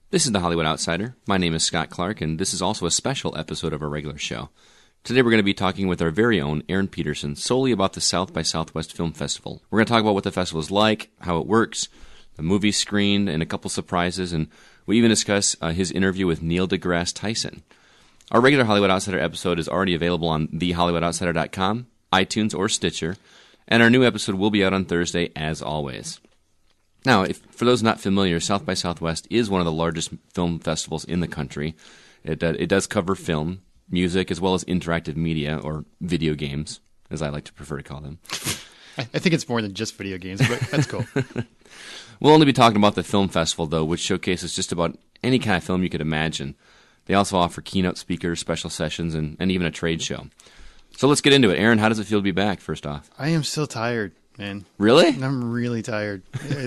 This is the Hollywood Outsider. My name is Scott Clark, and this is also a special episode of our regular show. Today we're going to be talking with our very own Aaron Peterson solely about the South by Southwest Film Festival. We're going to talk about what the festival is like, how it works, the movies screened, and a couple surprises, and we even discuss his interview with Neil deGrasse Tyson. Our regular Hollywood Outsider episode is already available on thehollywoodoutsiders.com, iTunes, or Stitcher, and our new episode will be out on Thursday as always. Now, for those not familiar, South by Southwest is one of the largest film festivals in the country. It does cover film, music, as well as interactive media, or video games, as I like to prefer to call them. I think it's more than just video games, but that's cool. We'll only be talking about the film festival, though, which showcases just about any kind of film you could imagine. They also offer keynote speakers, special sessions, and even a trade show. So let's get into it. Aaron, how does it feel to be back, first off? I am still tired, man. Really? I'm really tired.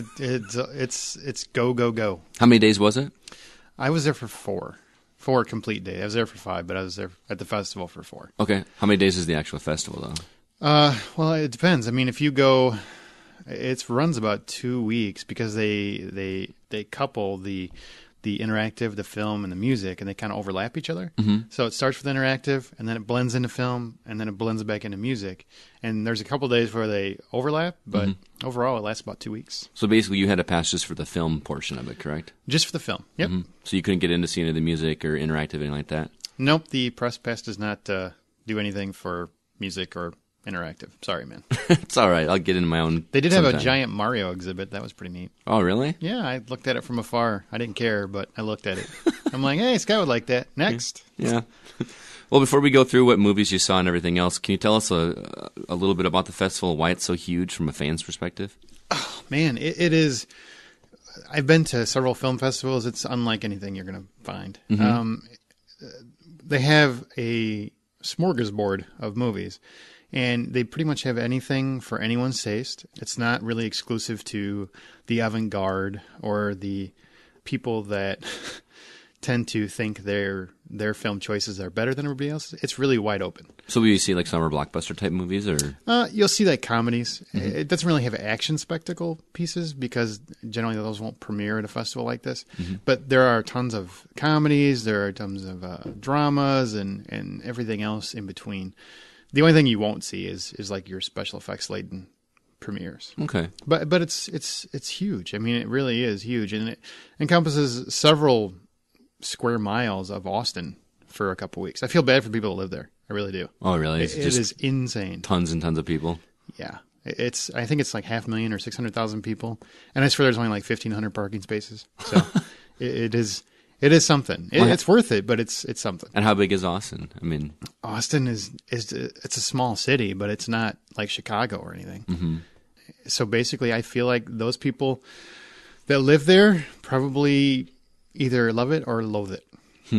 It's go, go, go. How many days was it? I was there for four complete days. I was there for 5, but I was there at the festival for 4. Okay. How many days is the actual festival, though? Well, it depends. I mean, if you go, it runs about 2 weeks because they couple the interactive, the film, and the music, and they kind of overlap each other. Mm-hmm. So it starts with interactive, and then it blends into film, and then it blends back into music. And there's a couple of days where they overlap, but overall it lasts about 2 weeks. So basically you had a pass just for the film portion of it, correct? Just for the film, yep. Mm-hmm. So you couldn't get in to see any of the music or interactive, anything like that? Nope, the press pass does not do anything for music or interactive. Sorry, man. It's all right. I'll get into my own. They did have a giant Mario exhibit. That was pretty neat. Oh, really? Yeah, I looked at it from afar. I didn't care, but I looked at it. I'm like, hey, Scott would like that. Next. Yeah. Well, before we go through what movies you saw and everything else, can you tell us a little bit about the festival, why it's so huge from a fan's perspective? Oh, man, it is. I've been to several film festivals. It's unlike anything you're going to find. Mm-hmm. They have a smorgasbord of movies. And they pretty much have anything for anyone's taste. It's not really exclusive to the avant-garde or the people that tend to think their film choices are better than everybody else. It's really wide open. So will you see like summer blockbuster type movies, or? You'll see like comedies. Mm-hmm. It doesn't really have action spectacle pieces because generally those won't premiere at a festival like this. Mm-hmm. But there are tons of comedies. There are tons of dramas and everything else in between. The only thing you won't see is like your special effects laden premieres. Okay. But it's huge. I mean, it really is huge, and it encompasses several square miles of Austin for a couple weeks. I feel bad for people that live there. I really do. Oh, really? It is insane. Tons and tons of people. Yeah. I think it's like 500,000 or 600,000 people, and I swear there's only like 1,500 parking spaces. So it is. It is something. It's worth it, but it's something. And how big is Austin? I mean, Austin is it's a small city, but it's not like Chicago or anything. Mm-hmm. So basically, I feel like those people that live there probably either love it or loathe it.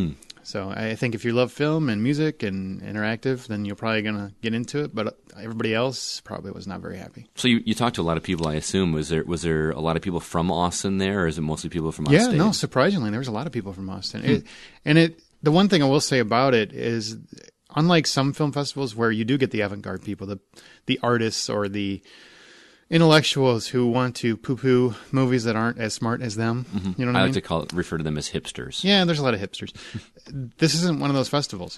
So I think if you love film and music and interactive, then you're probably going to get into it. But everybody else probably was not very happy. So you talked to a lot of people, I assume. Was there a lot of people from Austin there, or is it mostly people from Austin? Yeah, no, surprisingly, there was a lot of people from Austin. The one thing I will say about it is, unlike some film festivals where you do get the avant-garde people, the artists or the intellectuals who want to poo-poo movies that aren't as smart as them. Mm-hmm. You know what I mean? I like to refer to them as hipsters. Yeah, there's a lot of hipsters. This isn't one of those festivals.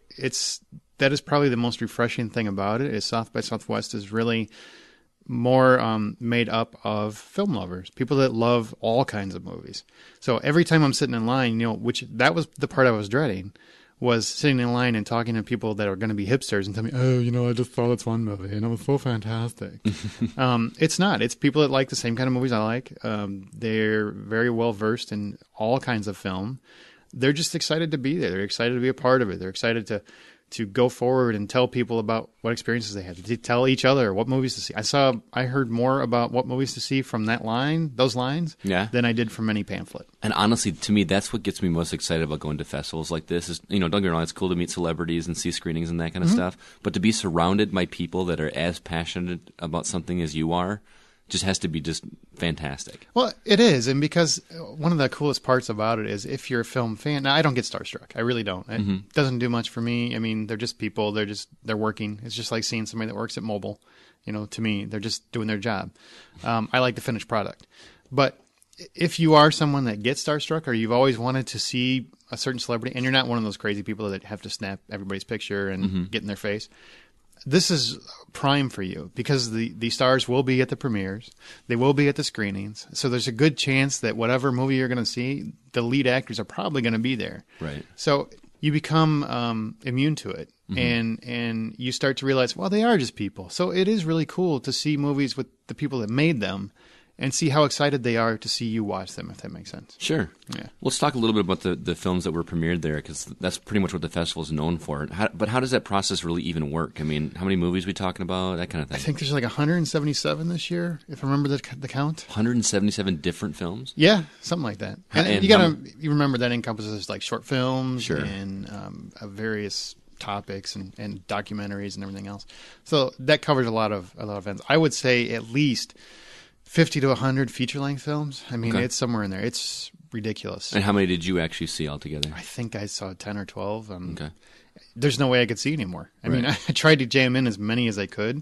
That is probably the most refreshing thing about it. Is South by Southwest is really more made up of film lovers, people that love all kinds of movies. So every time I'm sitting in line, that was the part I was dreading, was sitting in line and talking to people that are going to be hipsters and tell me, oh, I just saw this one movie and it was so fantastic. It's not. It's people that like the same kind of movies I like. They're very well versed in all kinds of film. They're just excited to be there. They're excited to be a part of it. They're excited to go forward and tell people about what experiences they had, to tell each other what movies to see. I heard more about what movies to see from those lines, than I did from any pamphlet. And honestly, to me, that's what gets me most excited about going to festivals like this. Is don't get me wrong, it's cool to meet celebrities and see screenings and that kind of stuff, but to be surrounded by people that are as passionate about something as you are, just has to be just fantastic. Well, it is, and because one of the coolest parts about it is if you're a film fan. Now, I don't get starstruck. I really don't. It doesn't do much for me. I mean, they're just people. They're working. It's just like seeing somebody that works at mobile. To me, they're just doing their job. I like the finished product. But if you are someone that gets starstruck or you've always wanted to see a certain celebrity and you're not one of those crazy people that have to snap everybody's picture and get in their face, this is prime for you because the stars will be at the premieres. They will be at the screenings. So there's a good chance that whatever movie you're going to see, the lead actors are probably going to be there. Right. So you become immune to it. And you start to realize, well, they are just people. So it is really cool to see movies with the people that made them and see how excited they are to see you watch them, if that makes sense. Sure. Yeah. Let's talk a little bit about the films that were premiered there, because that's pretty much what the festival is known for. But how does that process really even work? I mean, how many movies are we talking about? That kind of thing. I think there's like 177 this year, if I remember the count. 177 different films? Yeah, something like that. And you remember that encompasses like short films Sure. and various topics and documentaries and everything else. So that covers a lot of events. I would say at least 50 to 100 feature-length films. I mean, It's somewhere in there. It's ridiculous. And how many did you actually see altogether? I think I saw 10 or 12. Okay. There's no way I could see anymore. I mean, I tried to jam in as many as I could,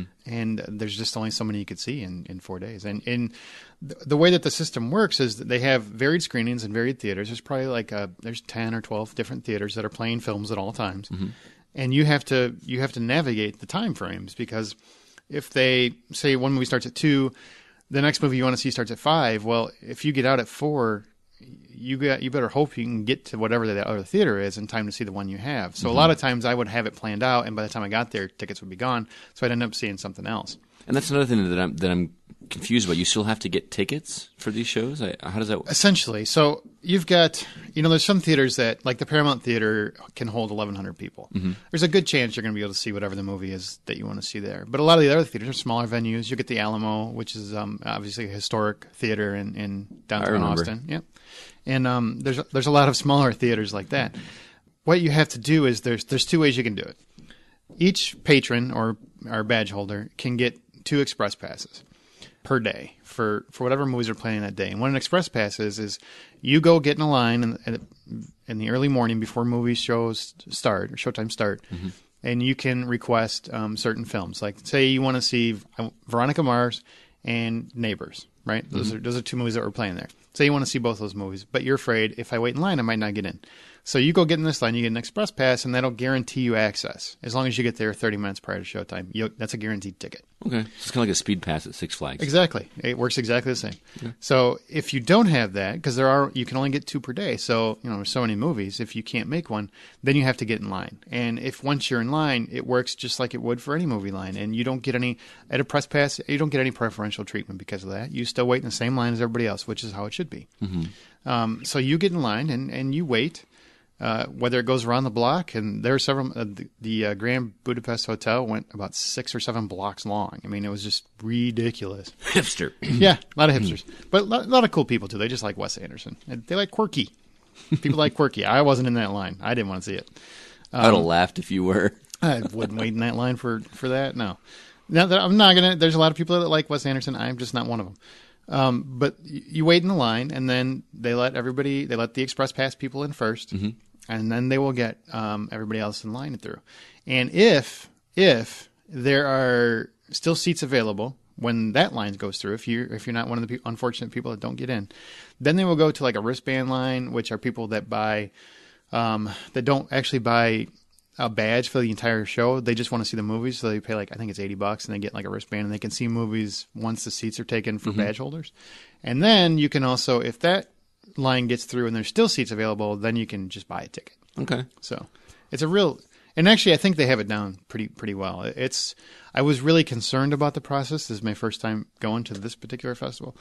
and there's just only so many you could see in 4 days. And the way that the system works is that they have varied screenings in varied theaters. There's probably there's 10 or 12 different theaters that are playing films at all times. And you have to navigate the time frames, because if they say one movie starts at 2, the next movie you want to see starts at 5. Well, if you get out at 4, you better hope you can get to whatever the other theater is in time to see the one you have. So a lot of times I would have it planned out, and by the time I got there, tickets would be gone. So I'd end up seeing something else. And that's another thing that I'm confused about. You still have to get tickets for these shows? How does that work? Essentially. So you've got, there's some theaters that, like the Paramount Theater, can hold 1,100 people. There's a good chance you're going to be able to see whatever the movie is that you want to see there. But a lot of the other theaters are smaller venues. You get the Alamo, which is obviously a historic theater in downtown Austin. Yep. And there's a lot of smaller theaters like that. What you have to do is there's 2 ways you can do it. Each patron or badge holder can get 2 express passes per day for whatever movies are playing that day. And what an express pass is you go get in a line in the early morning before movie shows start or showtime start, and you can request certain films. Like, say you want to see Veronica Mars and Neighbors, right? Those are 2 movies that were playing there. Say you want to see both those movies, but you're afraid if I wait in line, I might not get in. So you go get in this line, you get an express pass, and that'll guarantee you access. As long as you get there 30 minutes prior to showtime, that's a guaranteed ticket. Okay. So it's kind of like a speed pass at Six Flags. Exactly. It works exactly the same. Yeah. So if you don't have that, because you can only get 2 per day, so there's so many movies, if you can't make one, then you have to get in line. And if once you're in line, it works just like it would for any movie line, and you don't get at a press pass, you don't get any preferential treatment because of that. You still wait in the same line as everybody else, which is how it should be. So you get in line and you wait. Whether it goes around the block, and there are several. The Grand Budapest Hotel went about 6 or 7 blocks long. I mean, it was just ridiculous. Hipster. Yeah, a lot of hipsters, but a lot of cool people too. They just like Wes Anderson. They like quirky. People like quirky. I wasn't in that line. I didn't want to see it. I would have laughed if you were. I wouldn't wait in that line for that. No. Now that I'm not gonna. There's a lot of people that like Wes Anderson. I'm just not one of them. But you wait in the line, and then they let the express pass people in first, and then they will get everybody else in line through. And if there are still seats available when that line goes through, if you're not one of the unfortunate people that don't get in, then they will go to like a wristband line, which are people that buy that don't actually buy a badge for the entire show. They just want to see the movies, so they pay I think it's $80, and they get like a wristband, and they can see movies once the seats are taken for badge holders. And then you can also, if that line gets through and there's still seats available, then you can just buy a ticket. Okay. So it's a real, and actually I think they have it down pretty well. I was really concerned about the process. This is my first time going to this particular festival.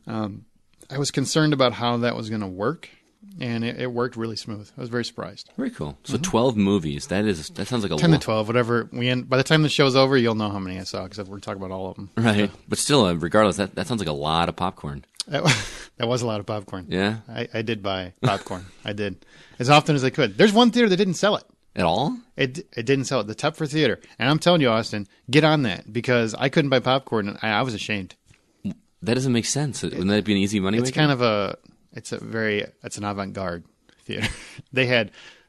I was concerned about how that was going to work. And it worked really smooth. I was very surprised. Very cool. So 12 movies. That sounds like a 10 to 12, whatever. By the time the show's over, you'll know how many I saw because we're talking about all of them. Right. But still, regardless, that sounds like a lot of popcorn. That was a lot of popcorn. Yeah. I did buy popcorn. I did. As often as I could. There's one theater that didn't sell it. At all? It didn't sell it. The Tupfer Theater. And I'm telling you, Austin, get on that because I couldn't buy popcorn and I was ashamed. That doesn't make sense. Wouldn't that be an easy money maker? It's kind of it's an avant-garde theater. They had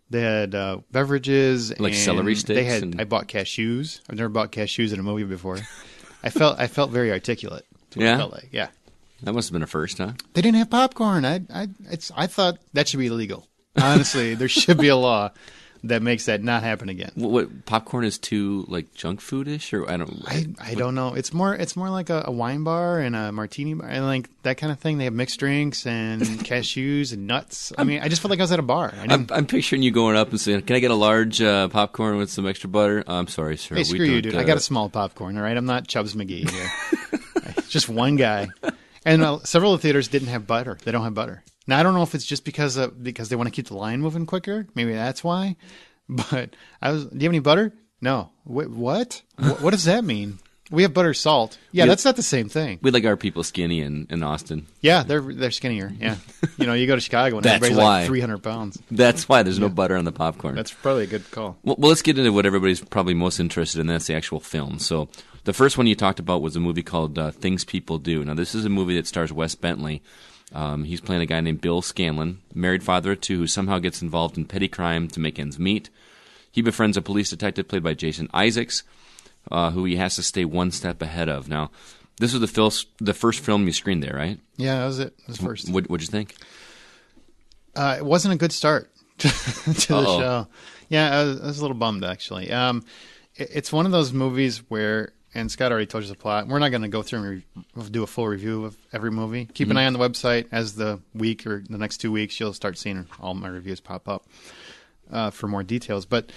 beverages, like and celery sticks. I bought cashews. I've never bought cashews in a movie before. I felt very articulate. To what it felt like. Yeah. That must have been a first, huh? They didn't have popcorn. I thought that should be illegal. Honestly, there should be a law that makes that not happen again. What popcorn is too like junk foodish, or I don't know. It's more like a wine bar and a martini bar and like that kind of thing. They have mixed drinks and cashews and nuts. I mean, I just felt like I was at a bar. I'm picturing you going up and saying, "Can I get a large popcorn with some extra butter?" I'm sorry, sir. Hey, screw you, dude. I got a small popcorn. All right, I'm not Chubbs McGee here. Just one guy. And several of the theaters didn't have butter. They don't have butter. Now, I don't know if it's just because they want to keep the line moving quicker. Maybe that's why. But do you have any butter? No. Wait, what? What does that mean? We have butter salt. Yeah, that's not the same thing. We like our people skinny in Austin. Yeah, they're skinnier. Yeah. You go to Chicago and everybody's like 300 pounds. That's why there's no butter on the popcorn. That's probably a good call. Well, let's get into what everybody's probably most interested in. That's the actual film. So the first one you talked about was a movie called Things People Do. Now, this is a movie that stars Wes Bentley. He's playing a guy named Bill Scanlon, married father of two, who somehow gets involved in petty crime to make ends meet. He befriends a police detective played by Jason Isaacs, who he has to stay one step ahead of. Now, this was the first film you screened there, right? Yeah, that was it. It was first. What'd you think? It wasn't a good start to the show. Yeah, I was a little bummed, actually. It's one of those movies where, and Scott already told you the plot, we're not going to go through and do a full review of every movie. Keep an eye on the website. As the week or the next 2 weeks, you'll start seeing all my reviews pop up for more details. But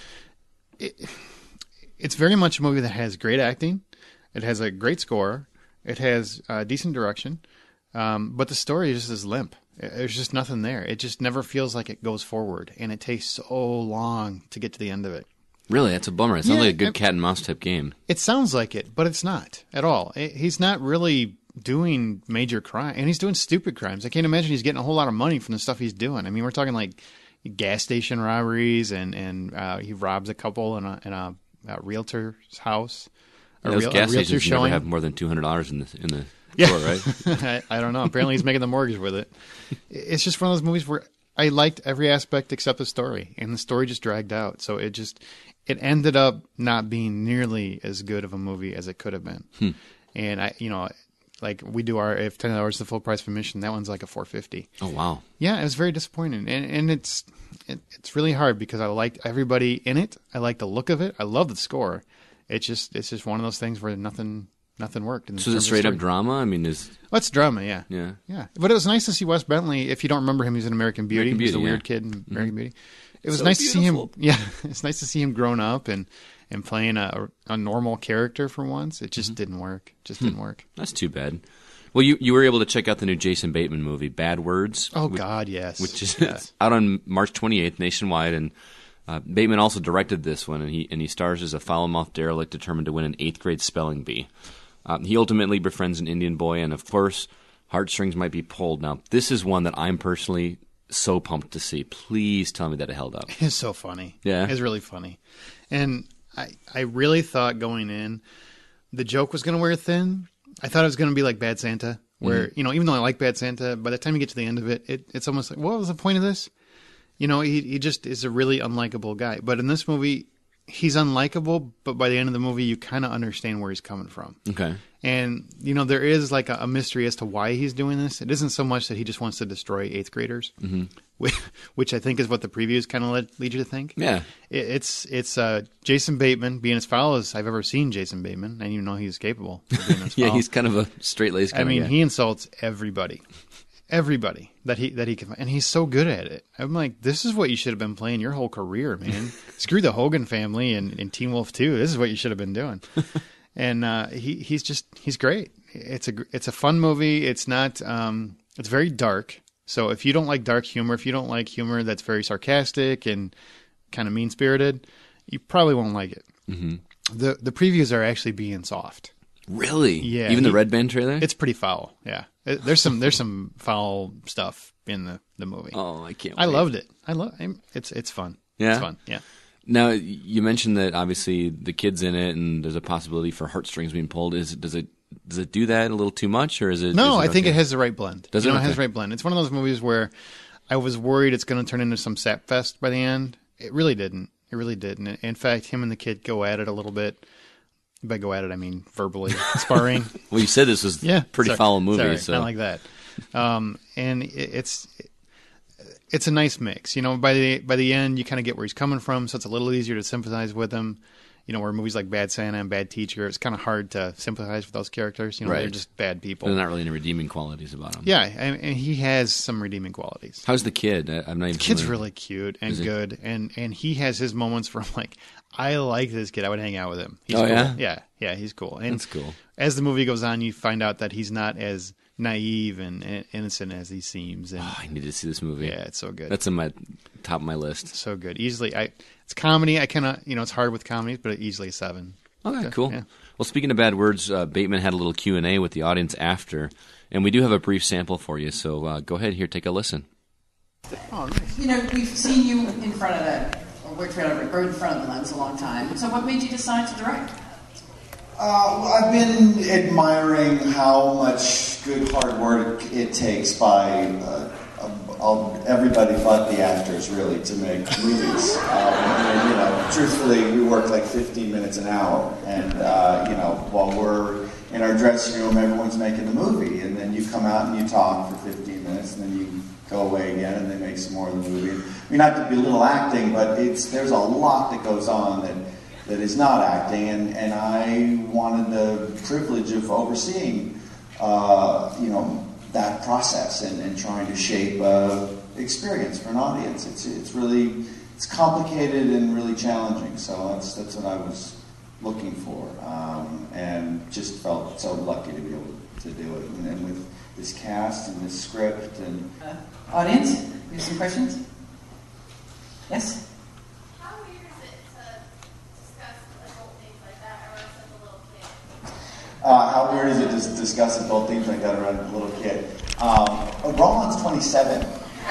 it's very much a movie that has great acting. It has a great score. It has decent direction. But the story just is limp. There's just nothing there. It just never feels like it goes forward. And it takes so long to get to the end of it. Really? That's a bummer. It sounds like a good cat and mouse type game. It sounds like it, but it's not at all. He's not really doing major crime. And he's doing stupid crimes. I can't imagine he's getting a whole lot of money from the stuff he's doing. I mean, we're talking like gas station robberies, and he robs a couple in a realtor's house. Those gas stations never have more than $200 in the store, right? I don't know. Apparently, he's making the mortgage with it. It's just one of those movies where I liked every aspect except the story, and the story just dragged out. So it ended up not being nearly as good of a movie as it could have been. And like we do if $10 is the full price of admission, that one's like a $4.50. Oh wow! Yeah, it was very disappointing, and it's really hard because I liked everybody in it. I like the look of it. I love the score. It's just one of those things where nothing worked. So is it straight up drama? I mean, it's drama, yeah. But it was nice to see Wes Bentley. If you don't remember him, he's in American Beauty. He's a weird kid in American Beauty. It was nice to see him. Yeah, it's nice to see him grown up and playing a normal character for once. It just didn't work. Didn't work. That's too bad. Well, you were able to check out the new Jason Bateman movie, Bad Words. Oh God, yes. Which is out on March 28th nationwide, and Bateman also directed this one, and he stars as a foul-mouthed derelict determined to win an 8th grade spelling bee. He ultimately befriends an Indian boy, and of course, heartstrings might be pulled. Now, this is one that I'm personally so pumped to see. Please tell me that it held up. It's so funny. Yeah. It's really funny. And I really thought going in, the joke was going to wear thin. I thought it was going to be like Bad Santa, where, even though I like Bad Santa, by the time you get to the end of it, it's almost like, what was the point of this? He just is a really unlikable guy. But in this movie, he's unlikable, but by the end of the movie, you kind of understand where he's coming from. Okay. And, there is like a mystery as to why he's doing this. It isn't so much that he just wants to destroy 8th graders, which I think is what the previews kind of lead you to think. Yeah. It's Jason Bateman being as foul as I've ever seen Jason Bateman. I didn't even know he was capable of being as foul. Yeah, he's kind of a straight-laced guy. I mean, he insults everybody that he can, and he's so good at it. I'm like, this is what you should have been playing your whole career, man. Screw the Hogan family and Teen Wolf 2. This is what you should have been doing. And he's great. It's a fun movie. It's not it's very dark. So if you don't like dark humor, if you don't like humor that's very sarcastic and kind of mean spirited, you probably won't like it. The previews are actually being soft. Really? Yeah. Even the Red Band trailer? It's pretty foul. Yeah. There's some foul stuff in the movie. Oh, I can't wait. I loved it. It's fun. Yeah. It's fun. Yeah. Now, you mentioned that obviously the kid's in it and there's a possibility for heartstrings being pulled. Does it do that a little too much, or is it? No, I think it has the right blend. Does it? It has the right blend. It's one of those movies where I was worried it's going to turn into some sap fest by the end. It really didn't. In fact, him and the kid go at it a little bit. By go at it, I mean verbally sparring. Well, you said this was pretty foul movie, so not like that. And it's a nice mix. By the end, you kind of get where he's coming from, so it's a little easier to sympathize with him. Where movies like Bad Santa and Bad Teacher, it's kind of hard to sympathize with those characters. Right. They're just bad people. There's not really any redeeming qualities about him. Yeah, and he has some redeeming qualities. How's the kid? I'm not even. The kid's really cute and good, and he has his moments where I'm like, I like this kid. I would hang out with him. He's cool. Yeah, he's cool. And that's cool. As the movie goes on, you find out that he's not as naive and innocent as he seems. And I need to see this movie. Yeah, it's so good. That's on my top of my list. So good. Easily, it's comedy. I cannot, it's hard with comedies, but easily a 7. Okay, cool. Yeah. Well, speaking of bad words, Bateman had a little Q&A with the audience after, and we do have a brief sample for you, so go ahead here, take a listen. Oh, nice. We've seen you in front of in front of the lens a long time. So what made you decide to direct? I've been admiring how much good hard work it takes by everybody but the actors, really, to make movies. Truthfully, we work like 15 minutes an hour, and while we're in our dressing room, everyone's making the movie, and then you come out and you talk for 15 minutes, and then you go away again, and they make some more of the movie. I mean, not to belittle acting, but there's a lot that goes on that is not acting, and I wanted the privilege of overseeing, that process and trying to shape experience for an audience. It's complicated and really challenging. So that's what I was looking for, and just felt so lucky to be able to do it. And with this cast and this script and audience, you have some questions? Yes. How weird is it to discuss adult themes like that around a little kid? Roland's 27,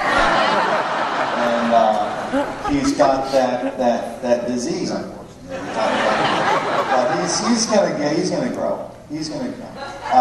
and he's got that disease, unfortunately. But he's gonna grow. He's gonna grow.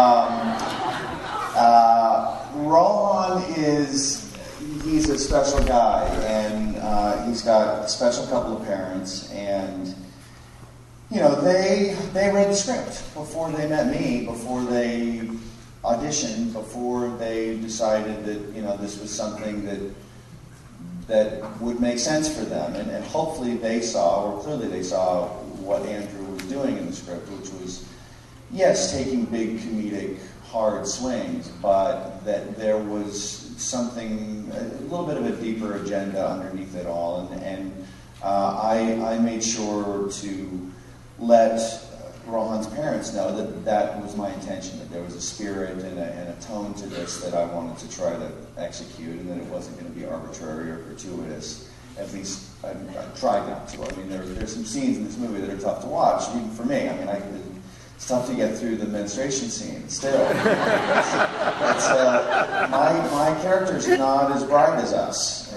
Roland he's a special guy, and he's got a special couple of parents, and they read the script before they met me, before they auditioned, before they decided that this was something that would make sense for them, and hopefully they saw, or clearly they saw, what Andrew was doing in the script, which was, yes, taking big comedic hard swings, but that there was something, a little bit of a deeper agenda underneath it all, and I made sure to let Rohan's parents know that was my intention, that there was a spirit and a tone to this that I wanted to try to execute, and that it wasn't going to be arbitrary or gratuitous. At least I tried not to. I mean, there's some scenes in this movie that are tough to watch, even for me. I mean, it's tough to get through the menstruation scene. Still, my character's not as bright as us.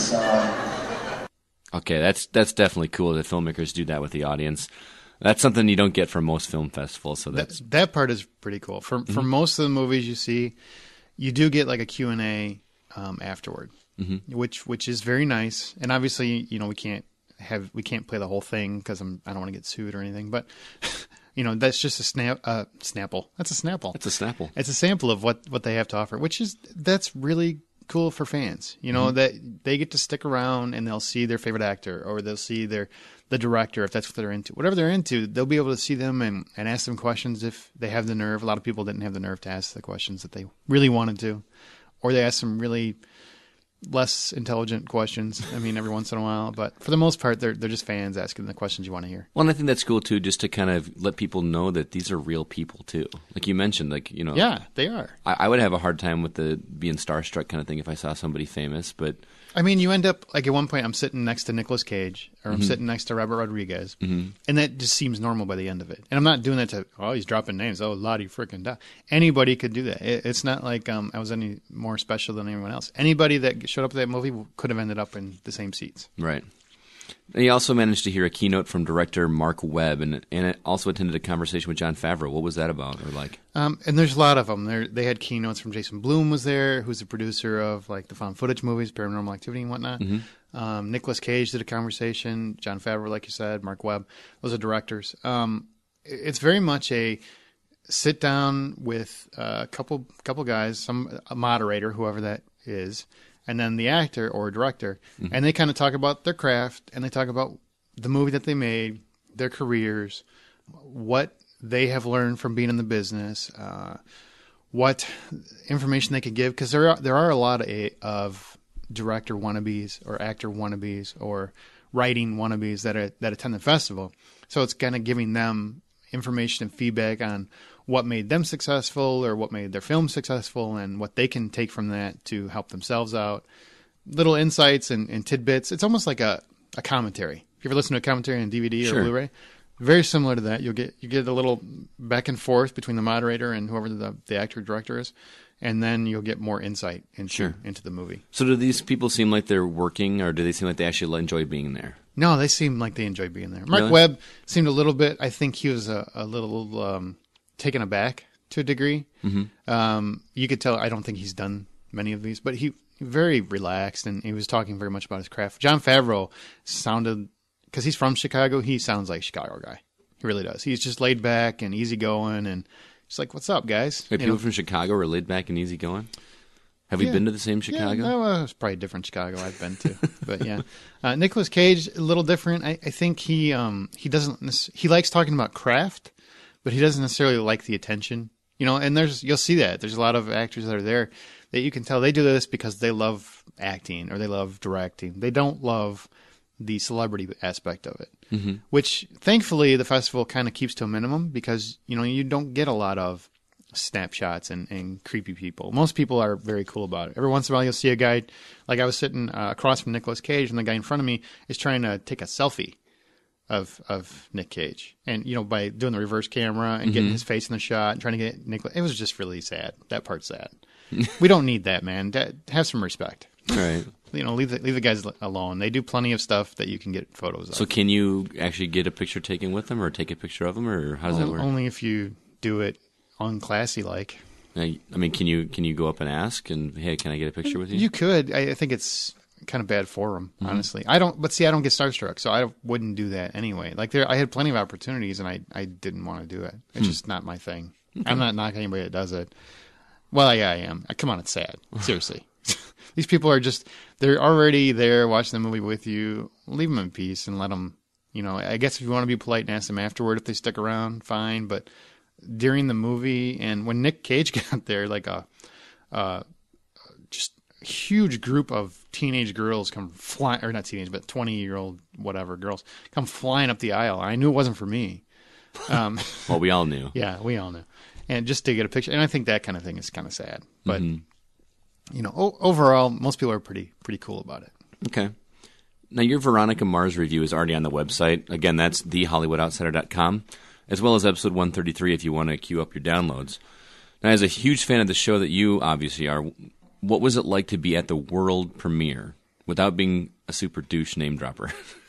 Okay, that's definitely cool that filmmakers do that with the audience. That's something you don't get from most film festivals. So that part is pretty cool. For most of the movies you see, you do get like a Q&A afterward, which is very nice. And obviously, we can't play the whole thing because I don't want to get sued or anything. But that's just a Snapple. That's a Snapple. It's a Snapple. It's a sample of what they have to offer, that's really cool for fans. That they get to stick around and they'll see their favorite actor, or they'll see the director, if that's what they're into. Whatever they're into, they'll be able to see them and ask them questions if they have the nerve. A lot of people didn't have the nerve to ask the questions that they really wanted to, or they ask some really less intelligent questions. I mean, every once in a while, but for the most part, they're just fans asking the questions you want to hear. Well, and I think that's cool too, just to kind of let people know that these are real people too. Like you mentioned, Yeah, they are. I would have a hard time with the being starstruck kind of thing if I saw somebody famous, but I mean, you end up, like at one point I'm sitting next to Nicolas Cage, or I'm sitting next to Robert Rodriguez, and that just seems normal by the end of it. And I'm not doing that to, he's dropping names, Lottie frickin' da. Anybody could do that. It's not like I was any more special than anyone else. Anybody that showed up at that movie could have ended up in the same seats. Right. And he also managed to hear a keynote from director Mark Webb, and also attended a conversation with Jon Favreau. What was that about, or like? And there's a lot of them. They had keynotes from Jason Blum was there, who's the producer of like the found footage movies, Paranormal Activity and whatnot. Nicolas Cage did a conversation. Jon Favreau, like you said, Mark Webb. Those are directors. it's very much a sit down with a couple guys, a moderator, whoever that is, and then the actor or director, and they kind of talk about their craft, and they talk about the movie that they made, their careers, what they have learned from being in the business, what information they could give, because there are a lot of director wannabes or actor wannabes or writing wannabes that attend the festival. So it's kind of giving them information and feedback on what made them successful or what made their film successful and what they can take from that to help themselves out. Little insights and tidbits. It's almost like a commentary. If you ever listen to a commentary on DVD or Blu-ray, very similar to that. You get a little back and forth between the moderator and whoever the actor or director is, and then you'll get more insight into the movie. So do these people seem like they're working, or do they seem like they actually enjoy being there? No, they seem like they enjoy being there. Mark Webb seemed a little bit, I think he was a little taken aback to a degree. Mm-hmm. You could tell, I don't think he's done many of these, but he very relaxed, and he was talking very much about his craft. Jon Favreau sounded, because he's from Chicago, he sounds like a Chicago guy. He really does. He's just laid back and easygoing, and just like, what's up, guys? Wait, people from Chicago are laid back and easygoing? Have we been to the same Chicago? Yeah, no, it's probably a different Chicago I've been to. But yeah. Nicolas Cage, a little different. I think he doesn't, he likes talking about craft, but he doesn't necessarily like the attention. And you'll see that. There's a lot of actors that are there that you can tell they do this because they love acting or they love directing. They don't love the celebrity aspect of it, which thankfully the festival kind of keeps to a minimum because, you don't get a lot of snapshots and creepy people. Most people are very cool about it. Every once in a while you'll see a guy, like I was sitting across from Nicolas Cage, and the guy in front of me is trying to take a selfie of Nick Cage. And, by doing the reverse camera and getting his face in the shot and trying to get Nicolas, it was just really sad. That part's sad. We don't need that, man. Have some respect. All right. Leave the guys alone. They do plenty of stuff that you can get photos of. So can you actually get a picture taken with them or take a picture of them, or how does that work? Only if you do it unclassy like. I mean, can you go up and ask and, hey, can I get a picture with you? You could. I think it's kind of bad form, honestly. I don't get starstruck, so I wouldn't do that anyway. Like I had plenty of opportunities, and I didn't want to do it. It's just not my thing. Okay. I'm not knocking anybody that does it. Well, yeah, I am. Come on, it's sad. Seriously. These people are they're already there watching the movie with you. Leave them in peace and let them, I guess if you want to be polite and ask them afterward if they stick around, fine. But during the movie, and when Nick Cage got there, like just a huge group of teenage girls come flying, or not teenage, but 20-year-old whatever girls come flying up the aisle. I knew it wasn't for me. Well, we all knew. Yeah, we all knew. And just to get a picture, and I think that kind of thing is kind of sad. But, overall, most people are pretty cool about it. Okay. Now, your Veronica Mars review is already on the website. Again, that's thehollywoodoutsiders.com, as well as episode 133 if you want to queue up your downloads. Now, as a huge fan of the show that you obviously are, what was it like to be at the world premiere without being a super douche name dropper?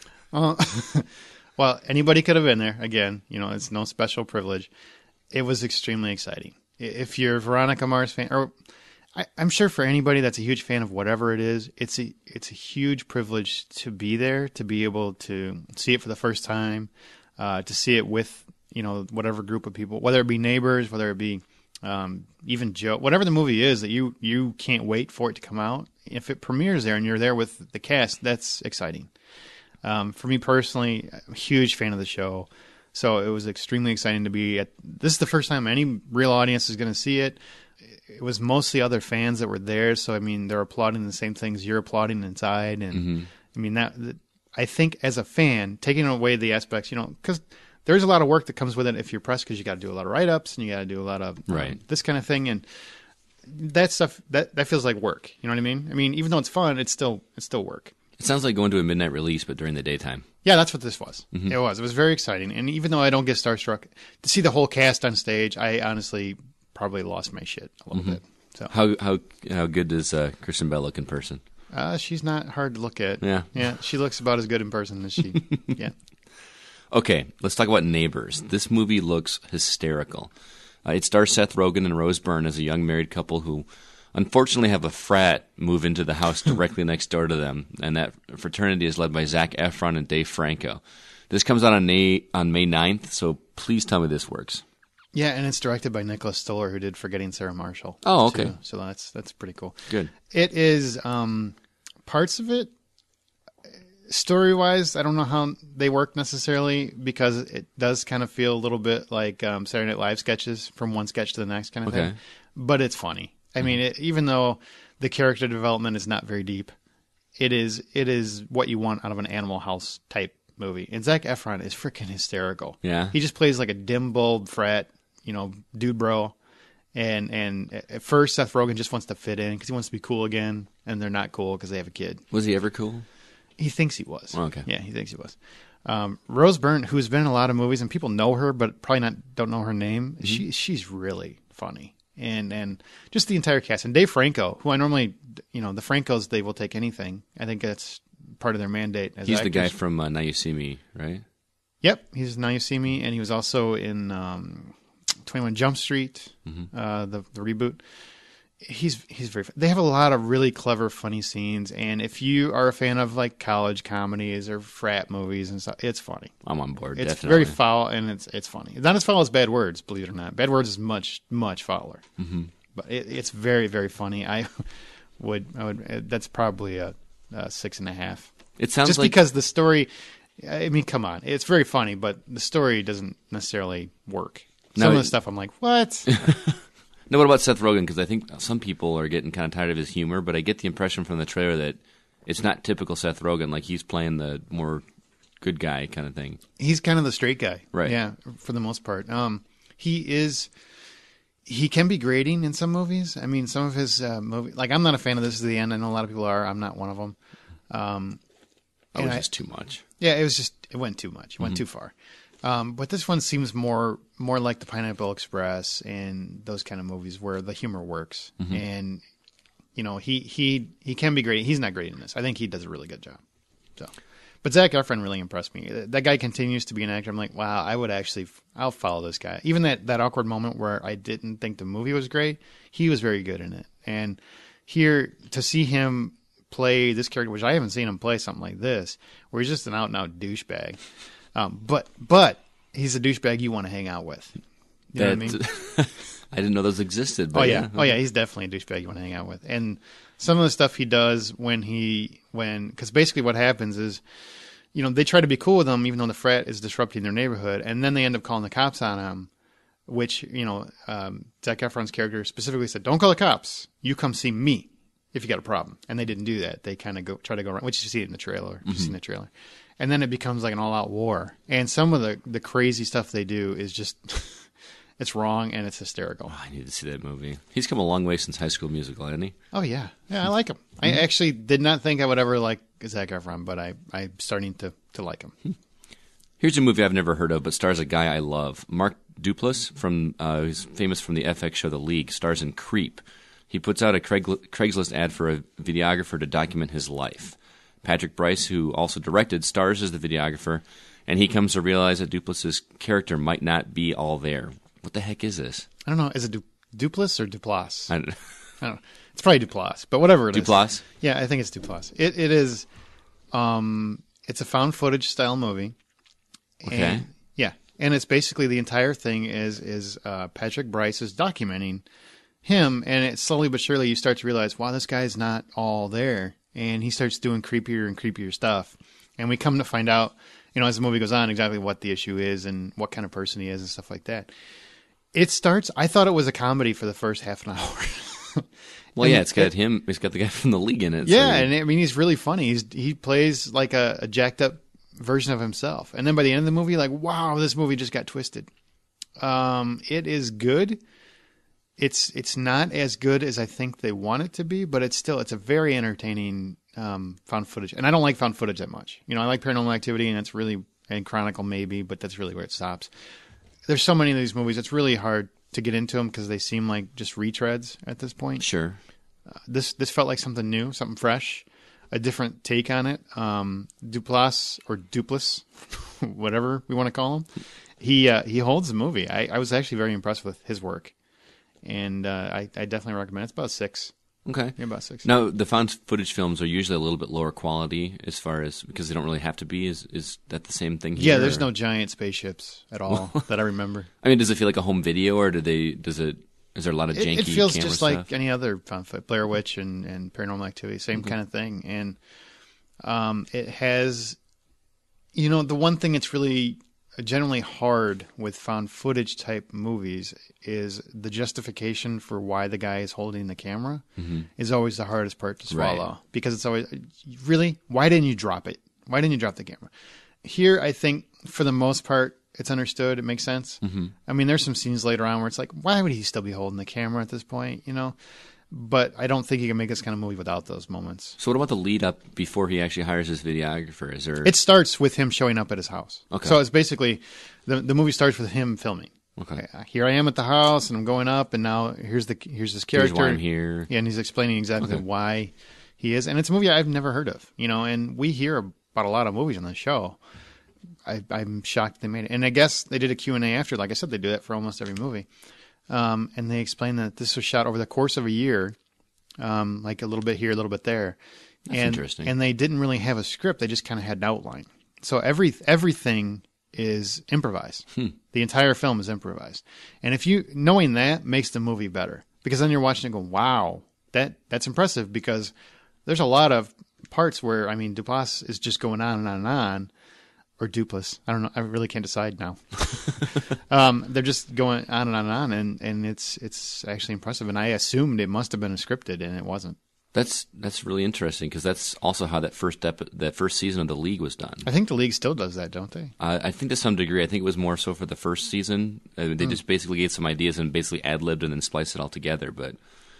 Well, anybody could have been there. Again, it's no special privilege. It was extremely exciting. If you're a Veronica Mars fan, or I'm sure for anybody that's a huge fan of whatever it is, it's a huge privilege to be there, to be able to see it for the first time, to see it with whatever group of people, whether it be neighbors, whether it be even Joe, whatever the movie is that you can't wait for it to come out. If it premieres there and you're there with the cast, that's exciting. For me personally, I'm a huge fan of the show. So it was extremely exciting to be at. This is the first time any real audience is going to see it. It was mostly other fans that were there. So, I mean, they're applauding the same things you're applauding inside. And I mean, I think as a fan, taking away the aspects, because there's a lot of work that comes with it if you're press, because you got to do a lot of write-ups and you got to do a lot of this kind of thing. And that stuff, that feels like work. You know what I mean? I mean, even though it's fun, it's still work. It sounds like going to a midnight release, but during the daytime. Yeah, that's what this was. Mm-hmm. It was very exciting. And even though I don't get starstruck, to see the whole cast on stage, I honestly probably lost my shit a little bit. So how good does Kristen Bell look in person? She's not hard to look at. Yeah. She looks about as good in person as she. Yeah. Okay, let's talk about Neighbors. This movie looks hysterical. It stars Seth Rogen and Rose Byrne as a young married couple who unfortunately have a frat move into the house directly next door to them, and that fraternity is led by Zac Efron and Dave Franco. This comes out on May 9th, so please tell me this works. Yeah, and it's directed by Nicholas Stoller, who did Forgetting Sarah Marshall. Oh, okay. Too. So that's pretty cool. Good. It is parts of it, story-wise, I don't know how they work necessarily, because it does kind of feel a little bit like Saturday Night Live sketches from one sketch to the next kind of thing. But it's funny. I mean, even though the character development is not very deep, it is what you want out of an Animal House type movie. And Zac Efron is freaking hysterical. Yeah. He just plays like a dim-bulb frat, dude bro. And at first, Seth Rogen just wants to fit in because he wants to be cool again, and they're not cool because they have a kid. Was he ever cool? He thinks he was. Oh, okay. Yeah, he thinks he was. Rose Byrne, who's been in a lot of movies, and people know her, but probably don't know her name. Mm-hmm. She's really funny. And just the entire cast. And Dave Franco, who I normally, the Francos, they will take anything. I think that's part of their mandate as He's actors. the guy from Now You See Me, right? Yep, he's Now You See Me, and he was also in 21 Jump Street, the reboot. He's very fun. They have a lot of really clever, funny scenes, and if you are a fan of like college comedies or frat movies and stuff, it's funny. I'm on board. It's definitely very foul, and it's funny. It's not as foul as Bad Words, believe it or not. Bad Words is much fouler, but it's very, very funny. I would. That's probably a 6.5. It sounds just like because the story. I mean, come on, it's very funny, but the story doesn't necessarily work. Some of the stuff I'm like, what? No, what about Seth Rogen? Because I think some people are getting kind of tired of his humor, but I get the impression from the trailer that it's not typical Seth Rogen. Like, he's playing the more good guy kind of thing. He's kind of the straight guy. Right. Yeah, for the most part. He can be grating in some movies. I mean, some of his movies... Like, I'm not a fan of This Is the End. I know a lot of people are. I'm not one of them. It was just too much. Yeah, it went too much. It went too far. But this one seems more like the Pineapple Express and those kind of movies where the humor works. And he can be great. He's not great in this. I think he does a really good job. So, but Zac Efron really impressed me. That guy continues to be an actor. I'm like, wow, I'll follow this guy. Even that awkward moment where I didn't think the movie was great, he was very good in it. And here to see him play this character, which I haven't seen him play something like this, where he's just an out and out douchebag. But he's a douchebag you want to hang out with. You know what I mean? I didn't know those existed. But Oh yeah, he's definitely a douchebag you want to hang out with. And some of the stuff he does because basically what happens is, they try to be cool with him even though the frat is disrupting their neighborhood, and then they end up calling the cops on him. Which Zac Efron's character specifically said, "Don't call the cops. You come see me if you got a problem." And they didn't do that. They kind of try to go around, which you see it in the trailer. You've seen the trailer. And then it becomes like an all-out war. And some of the crazy stuff they do is just, it's wrong and it's hysterical. Oh, I need to see that movie. He's come a long way since High School Musical, hasn't he? Oh, yeah. Yeah, I like him. I actually did not think I would ever like Zac Efron, but I'm starting to like him. Here's a movie I've never heard of, but stars a guy I love. Mark Duplass, who's famous from the FX show The League, stars in Creep. He puts out a Craigslist ad for a videographer to document his life. Patrick Bryce, who also directed, stars as the videographer, and he comes to realize that Duplass's character might not be all there. What the heck is this? I don't know. Is it Duplass or Duplass? I don't know. It's probably Duplass, but whatever it is. Duplass? Yeah, I think it's Duplass. It is. It's a found footage style movie. Okay. And, yeah, and it's basically the entire thing is Patrick Bryce is documenting him, and it slowly but surely you start to realize, wow, this guy's not all there. And he starts doing creepier and creepier stuff. And we come to find out, as the movie goes on, exactly what the issue is and what kind of person he is and stuff like that. I thought it was a comedy for the first half an hour. Well, yeah, it's got the guy from The League in it. Yeah, so. and I mean, he's really funny. He plays like a jacked up version of himself. And then by the end of the movie, like, wow, this movie just got twisted. It is good. It's not as good as I think they want it to be, but it's a very entertaining found footage. And I don't like found footage that much. I like Paranormal Activity and Chronicle maybe, but that's really where it stops. There's so many of these movies, it's really hard to get into them because they seem like just retreads at this point. Sure. This felt like something new, something fresh, a different take on it. Duplass, whatever we want to call him, he holds the movie. I was actually very impressed with his work. And I definitely recommend it. It's about 6. Okay. Yeah, about 60. Now, the found footage films are usually a little bit lower quality as far as, because they don't really have to be. Is that the same thing here? Yeah, there's no giant spaceships at all that I remember. I mean, does it feel like a home video, or is there a lot of janky It feels camera just stuff? like any other found footage, Blair Witch and Paranormal Activity, same kind of thing. And it has, the one thing that's really generally hard with found footage type movies is the justification for why the guy is holding the camera is always the hardest part to swallow. Right. Because it's always, really? Why didn't you drop it? Why didn't you drop the camera? Here, I think, for the most part, it's understood. It makes sense. I mean, there's some scenes later on where it's like, why would he still be holding the camera at this point, But I don't think you can make this kind of movie without those moments. So what about the lead up before he actually hires his videographer? Is there? It starts with him showing up at his house. Okay. So it's basically, the movie starts with him filming. Okay. Here I am at the house, and I'm going up, and now here's this character. Here's why I'm here. Yeah, and he's explaining exactly why he is. And it's a movie I've never heard of, and we hear about a lot of movies on the show. I'm shocked they made it. And I guess they did a Q&A after. Like I said, they do that for almost every movie. And they explained that this was shot over the course of a year, like a little bit here, a little bit there. That's interesting. And they didn't really have a script. They just kind of had an outline. So everything is improvised. The entire film is improvised. And knowing that makes the movie better. Because then you're watching it going, wow, that's impressive, because there's a lot of parts where, Duplass is just going on and on and on. Or Duplass. I don't know. I really can't decide now. They're just going on and on and on, and it's actually impressive. And I assumed it must have been scripted, and it wasn't. That's really interesting, because that's also how that first season of The League was done. I think The League still does that, don't they? I think to some degree. I think it was more so for the first season. They just basically gave some ideas and basically ad-libbed and then spliced it all together. But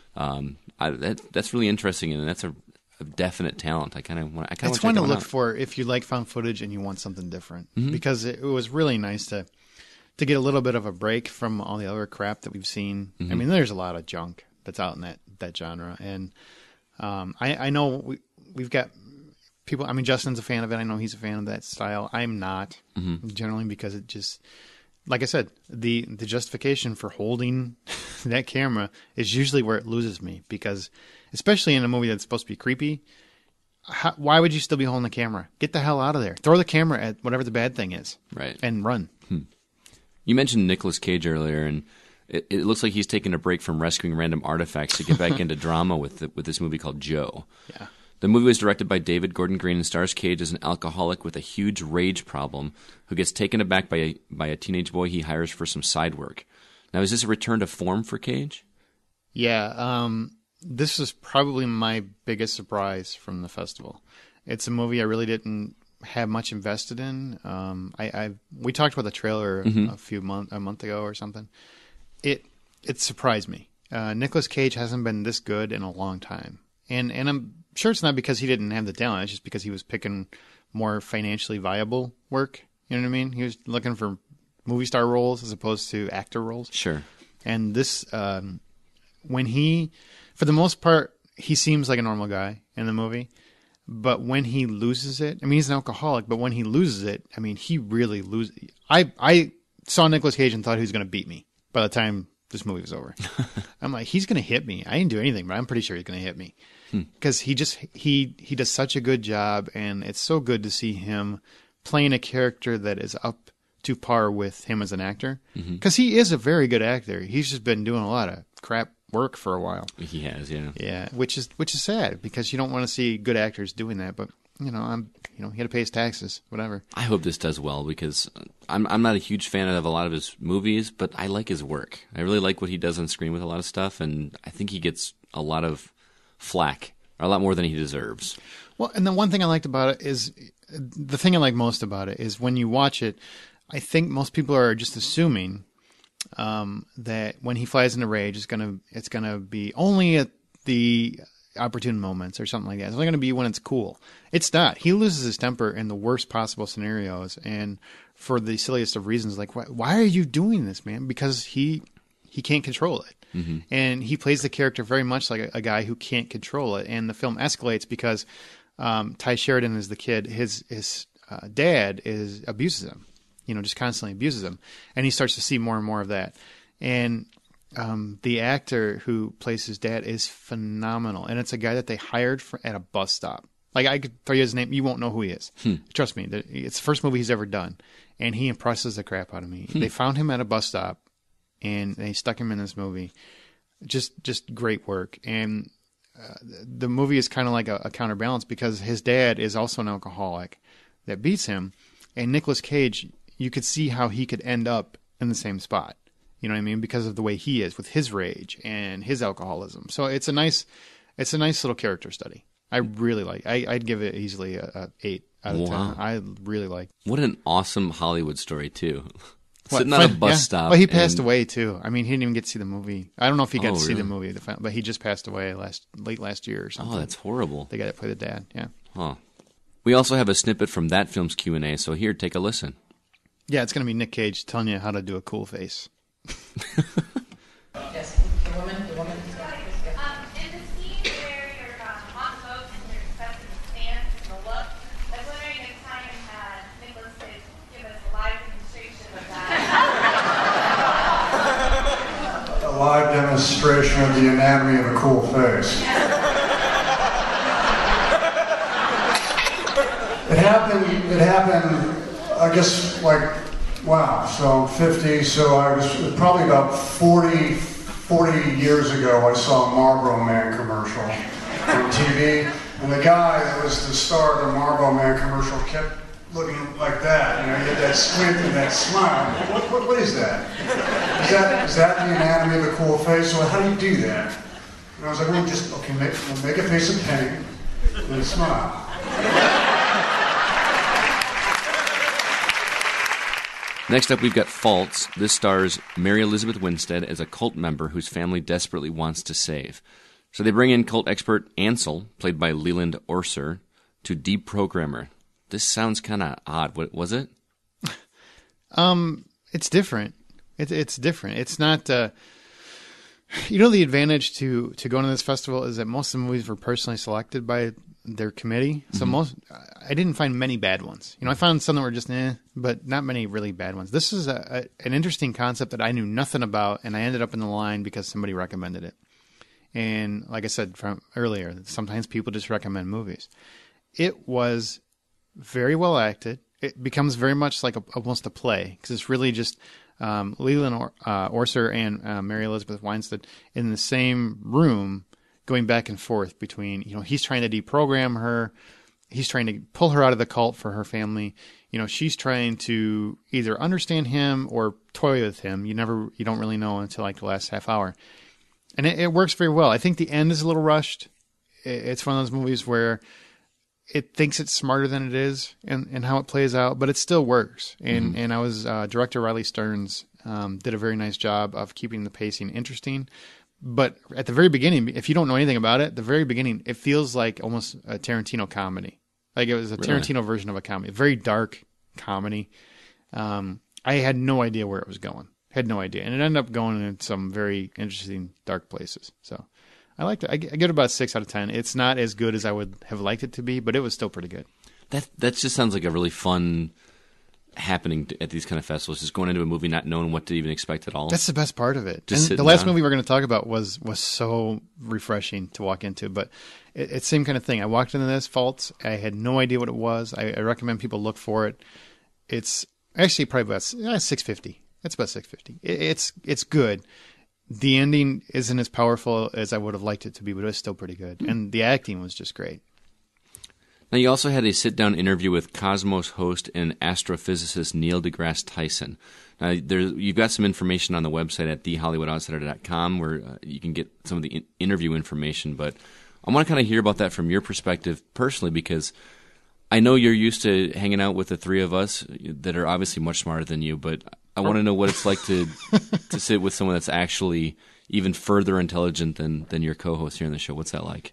that's really interesting, and that's a definite talent. I kind of want. It's one to look for if you like found footage and you want something different, because it was really nice to get a little bit of a break from all the other crap that we've seen. I mean, there's a lot of junk that's out in that genre, and I know we've got people. I mean, Justin's a fan of it. I know he's a fan of that style. I'm not generally, because it just, like I said, the justification for holding that camera is usually where it loses me, because especially in a movie that's supposed to be creepy, why would you still be holding the camera? Get the hell out of there. Throw the camera at whatever the bad thing is. Right. And run. You mentioned Nicolas Cage earlier, and it looks like he's taking a break from rescuing random artifacts to get back into drama with this movie called Joe. Yeah. The movie was directed by David Gordon Green and stars Cage as an alcoholic with a huge rage problem who gets taken aback by a teenage boy he hires for some side work. Now, is this a return to form for Cage? Yeah. This is probably my biggest surprise from the festival. It's a movie I really didn't have much invested in. We talked about the trailer a month ago or something. It surprised me. Nicolas Cage hasn't been this good in a long time, and I'm sure it's not because he didn't have the talent. It's just because he was picking more financially viable work. You know what I mean? He was looking for movie star roles as opposed to actor roles. Sure. And this, for the most part, he seems like a normal guy in the movie. But when he loses it, he's an alcoholic, but when he loses it, he really loses. I saw Nicolas Cage and thought he was going to beat me by the time this movie was over. I'm like, he's going to hit me. I didn't do anything, but I'm pretty sure he's going to hit me. Because he does such a good job, and it's so good to see him playing a character that is up to par with him as an actor. Because he is a very good actor. He's just been doing a lot of crap work for a while. He has, yeah. Yeah, which is sad, because you don't want to see good actors doing that. But he had to pay his taxes, whatever. I hope this does well, because I'm not a huge fan of a lot of his movies, but I like his work. I really like what he does on screen with a lot of stuff, and I think he gets a lot of flack, or a lot more than he deserves. Well, and the one thing I liked about it is, the thing I like most about it is when you watch it, I think most people are just assuming that when he flies into rage, it's gonna be only at the opportune moments or something like that. It's only gonna be when it's cool. It's not. He loses his temper in the worst possible scenarios, and for the silliest of reasons. Like, why are you doing this, man? Because he can't control it. And he plays the character very much like a guy who can't control it. And the film escalates because Ty Sheridan is the kid. His dad abuses him. Just constantly abuses him, and he starts to see more and more of that. And the actor who plays his dad is phenomenal, and it's a guy that they hired at a bus stop. Like, I could tell you his name, you won't know who he is. Trust me, it's the first movie he's ever done, and he impresses the crap out of me. They found him at a bus stop, and they stuck him in this movie. Just great work, and the movie is kind of like a counterbalance because his dad is also an alcoholic that beats him, and Nicolas Cage, you could see how he could end up in the same spot. You know what I mean? Because of the way he is with his rage and his alcoholism. So it's a nice little character study. I really like. I'd give it easily a 8 out of 10. I really like. What an awesome Hollywood story too. Sitting on a bus stop. Well, he passed away too. I mean, he didn't even get to see the movie. I don't know if he got to see the movie, but he just passed away late last year or something. Oh, that's horrible. The guy that played the dad. Yeah. Huh. We also have a snippet from that film's Q&A. So here, take a listen. Yeah, it's going to be Nick Cage telling you how to do a cool face. Yes, the woman. In the scene where you're on the boat and you're discussing the stance and the look, I was wondering if time Nicholas could give us a live demonstration of that. A live demonstration of the anatomy of a cool face. It happened, I guess, so 50, so I was probably about 40 years ago, I saw a Marlboro Man commercial on TV, and the guy that was the star of the Marlboro Man commercial kept looking like that, he had that squint and that smile. What is that? Is that the anatomy of a cool face? So how do you do that? And I was like, well, make a face of pain and a smile. Next up, we've got Faults. This stars Mary Elizabeth Winstead as a cult member whose family desperately wants to save. So they bring in cult expert Ansel, played by Leland Orser, to deprogram her. This sounds kind of odd. What was it? It's different. It's different. It's not. The advantage to going to this festival is that most of the movies were personally selected by their committee. So I didn't find many bad ones. I found some that were just but not many really bad ones. This is an interesting concept that I knew nothing about, and I ended up in the line because somebody recommended it. And like I said from earlier, sometimes people just recommend movies. It was very well acted. It becomes very much like almost a play because it's really just Leland Orser and Mary Elizabeth Winstead in the same room, going back and forth between, he's trying to deprogram her. He's trying to pull her out of the cult for her family. She's trying to either understand him or toy with him. You don't really know until like the last half hour. And it works very well. I think the end is a little rushed. It's one of those movies where it thinks it's smarter than it is and how it plays out, but it still works. And I was, director Riley Stearns did a very nice job of keeping the pacing interesting. But at the very beginning, if you don't know anything about it, the very beginning, it feels like almost a Tarantino comedy. Like it was a Tarantino version of a comedy, a very dark comedy. I had no idea where it was going. Had no idea. And it ended up going in some very interesting dark places. So I liked it. I give it about 6 out of 10. It's not as good as I would have liked it to be, but it was still pretty good. That just sounds like a really fun happening at these kind of festivals, just going into a movie not knowing what to even expect at all. That's the best part of it. Just and the last movie we're going to talk about was so refreshing to walk into, but it's the same kind of thing. I walked into this, Faults. I had no idea what it was. I recommend people look for it. It's actually probably about 650. It's about 650. It's good. The ending isn't as powerful as I would have liked it to be, but it was still pretty good. And the acting was just great. Now, you also had a sit-down interview with Cosmos host and astrophysicist Neil deGrasse Tyson. Now, you've got some information on the website at thehollywoodoutsiders.com where you can get some of the interview information, but I want to kind of hear about that from your perspective personally, because I know you're used to hanging out with the three of us that are obviously much smarter than you, but I want to know what it's like to sit with someone that's actually even further intelligent than your co-host here on the show. What's that like?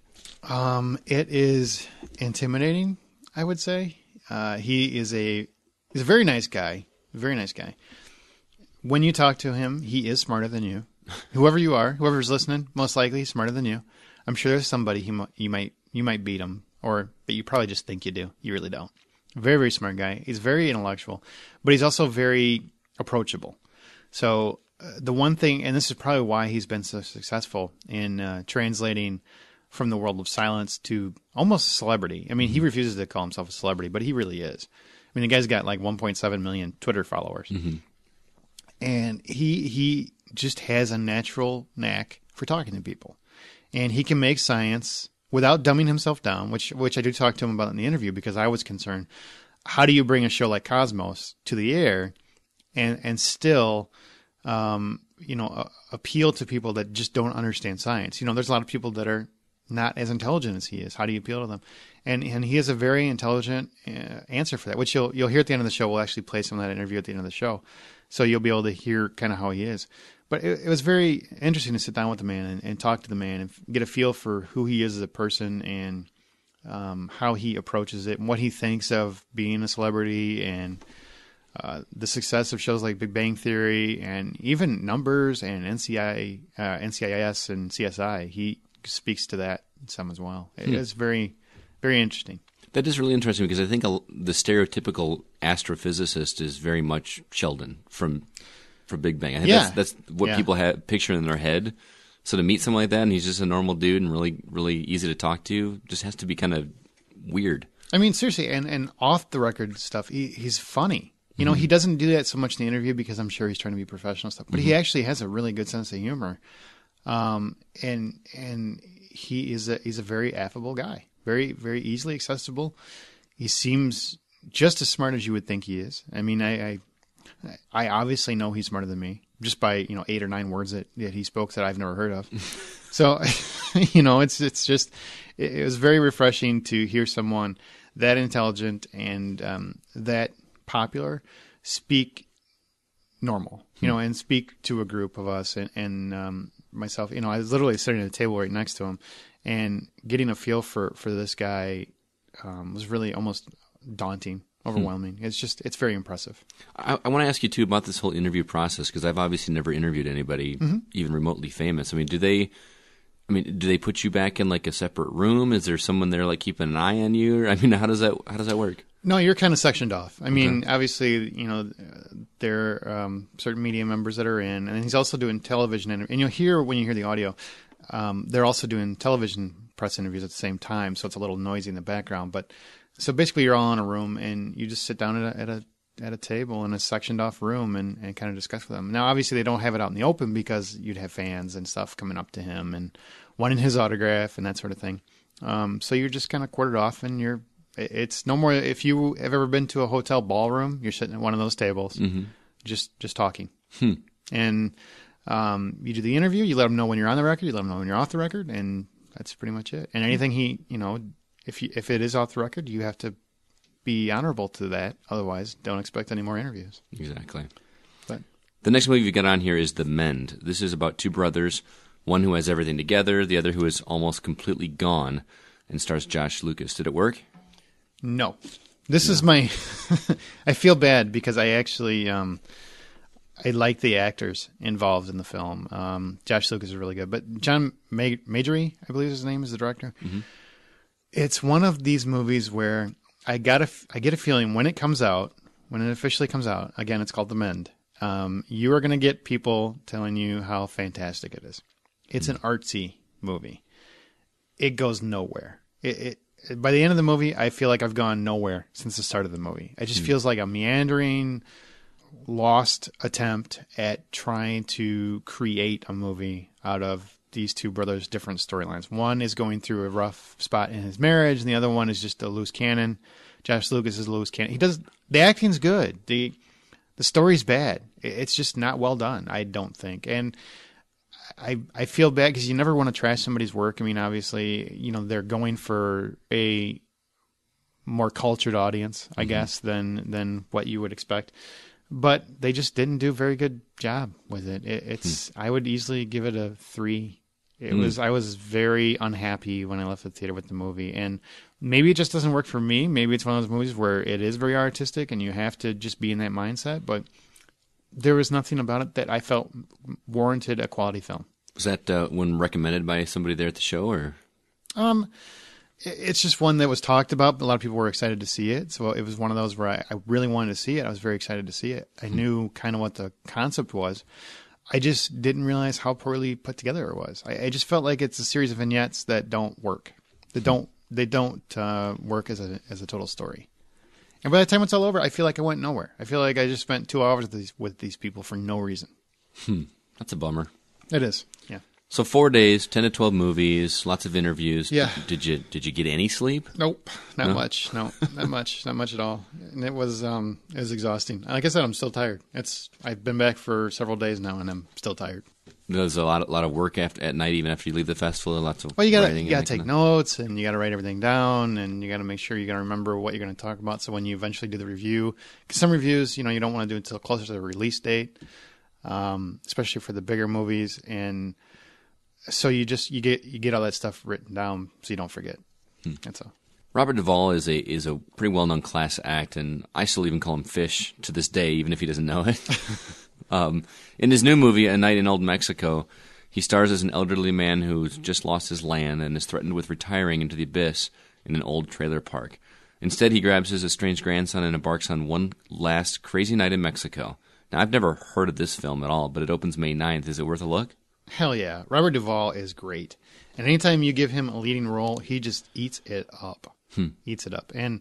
It is intimidating, I would say. He's a very nice guy. Very nice guy. When you talk to him, he is smarter than you. Whoever you are, whoever's listening, most likely smarter than you. I'm sure there's somebody you might beat him, but you probably just think you do. You really don't. Very, very smart guy. He's very intellectual, but he's also very approachable. So the one thing, and this is probably why he's been so successful in translating from the world of silence to almost a celebrity. I mean, he refuses to call himself a celebrity, but he really is. I mean, the guy's got like 1.7 million Twitter followers. And he just has a natural knack for talking to people. And he can make science without dumbing himself down, which I do talk to him about in the interview because I was concerned. How do you bring a show like Cosmos to the air and still appeal to people that just don't understand science? You know, there's a lot of people that are not as intelligent as he is. How do you appeal to them? And he has a very intelligent answer for that, which you'll hear at the end of the show. We'll actually play some of that interview at the end of the show, so you'll be able to hear kind of how he is. But it was very interesting to sit down with the man and talk to the man and get a feel for who he is as a person and how he approaches it and what he thinks of being a celebrity and the success of shows like Big Bang Theory and even Numbers and NCIS and CSI. He speaks to that some as well. It's very, very interesting. That is really interesting because I think the stereotypical astrophysicist is very much Sheldon from Big Bang. I think that's what people have picture in their head. So to meet someone like that and he's just a normal dude and really, really easy to talk to, just has to be kind of weird. I mean, seriously, and off the record stuff, he's funny. You know, he doesn't do that so much in the interview because I'm sure he's trying to be professional stuff, but he actually has a really good sense of humor. And he's a very affable guy, very, very easily accessible. He seems just as smart as you would think he is. I mean, I obviously know he's smarter than me just by, 8 or 9 words that he spoke that I've never heard of. So, it's just, it was very refreshing to hear someone that intelligent and, that popular speak normal, and speak to a group of us and myself, I was literally sitting at a table right next to him and getting a feel for this guy was really almost daunting, overwhelming. It's very impressive. I want to ask you too about this whole interview process because I've obviously never interviewed anybody even remotely famous. I mean, do they put you back in like a separate room? Is there someone there like keeping an eye on you? I mean, how does that work? No, you're kind of sectioned off. I mean, obviously, there are certain media members that are in, and he's also doing television and you'll hear when you hear the audio, they're also doing television press interviews at the same time, so it's a little noisy in the background. But so basically, you're all in a room and you just sit down at a table in a sectioned off room and kind of discuss with them. Now, obviously, they don't have it out in the open because you'd have fans and stuff coming up to him and wanting his autograph and that sort of thing. So you're just kind of quartered off, and it's no more. If you have ever been to a hotel ballroom, you're sitting at one of those tables, just talking. And you do the interview. You let them know when you're on the record. You let them know when you're off the record, and that's pretty much it. And anything if it is off the record, you have to be honorable to that. Otherwise, don't expect any more interviews. Exactly. But the next movie you got on here is The Mend. This is about 2 brothers, one who has everything together, the other who is almost completely gone, and stars Josh Lucas. Did it work? No. This is my... I feel bad because I actually... I like the actors involved in the film. Josh Lucas is really good. But John Majery, I believe his name is the director. It's one of these movies where I get a feeling when it officially comes out, again, it's called The Mend, you are going to get people telling you how fantastic it is. It's an artsy movie. It goes nowhere. By the end of the movie, I feel like I've gone nowhere since the start of the movie. It just feels like a meandering, lost attempt at trying to create a movie out of these 2 brothers' different storylines. One is going through a rough spot in his marriage, and the other one is just a loose cannon. Josh Lucas is a loose cannon. The acting's good. The story's bad. It's just not well done, I don't think. And I feel bad because you never want to trash somebody's work. I mean, obviously, they're going for a more cultured audience, I guess, than what you would expect. But they just didn't do a very good job with it. I would easily give it a 3. I was very unhappy when I left the theater with the movie. And maybe it just doesn't work for me. Maybe it's one of those movies where it is very artistic and you have to just be in that mindset. But there was nothing about it that I felt warranted a quality film. Was that one recommended by somebody there at the show, or? It's just one that was talked about. But a lot of people were excited to see it. So it was one of those where I really wanted to see it. I was very excited to see it. I knew kind of what the concept was. I just didn't realize how poorly put together it was. I just felt like it's a series of vignettes that don't work. They don't work as a total story. And by the time it's all over, I feel like I went nowhere. I feel like I just spent 2 hours with these people for no reason. That's a bummer. It is, yeah. So 4 days, 10 to 12 movies, lots of interviews. Yeah. Did you get any sleep? Nope, not much. No, not much at all. And it was exhausting. Like I said, I'm still tired. I've been back for several days now, and I'm still tired. There's a lot of work at night, even after you leave the festival. Lots of well, you writing. gotta take notes, and you gotta write everything down, and you gotta make sure you're gonna remember what you're gonna talk about. So when you eventually do the review, because some reviews, you don't want to do it until closer to the release date, especially for the bigger movies, and so you get all that stuff written down so you don't forget. That's all. Robert Duvall is a pretty well known class act, and I still even call him Fish to this day, even if he doesn't know it. In his new movie, A Night in Old Mexico, he stars as an elderly man who's just lost his land and is threatened with retiring into the abyss in an old trailer park. Instead, he grabs his estranged grandson and embarks on one last crazy night in Mexico. Now, I've never heard of this film at all, but it opens May 9th. Is it worth a look? Hell yeah. Robert Duvall is great. And anytime you give him a leading role, he just eats it up. Eats it up. And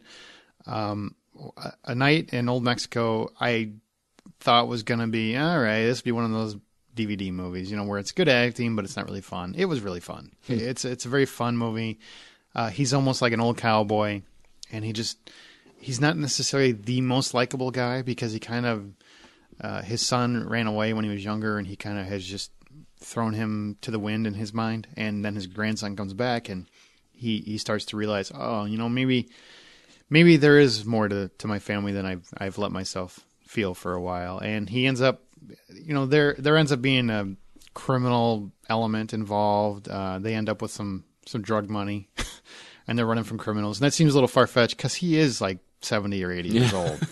A Night in Old Mexico, I thought was going to be, all right, this would be one of those DVD movies, where it's good acting, but it's not really fun. It was really fun. It's a very fun movie. He's almost like an old cowboy, and he's not necessarily the most likable guy because he kind of, his son ran away when he was younger, and he kind of has just thrown him to the wind in his mind. And then his grandson comes back, and he starts to realize, oh, maybe there is more to my family than I've let myself feel for a while. And he ends up, there ends up being a criminal element involved. They end up with some drug money and they're running from criminals. And that seems a little far-fetched because he is like 70 or 80 years old,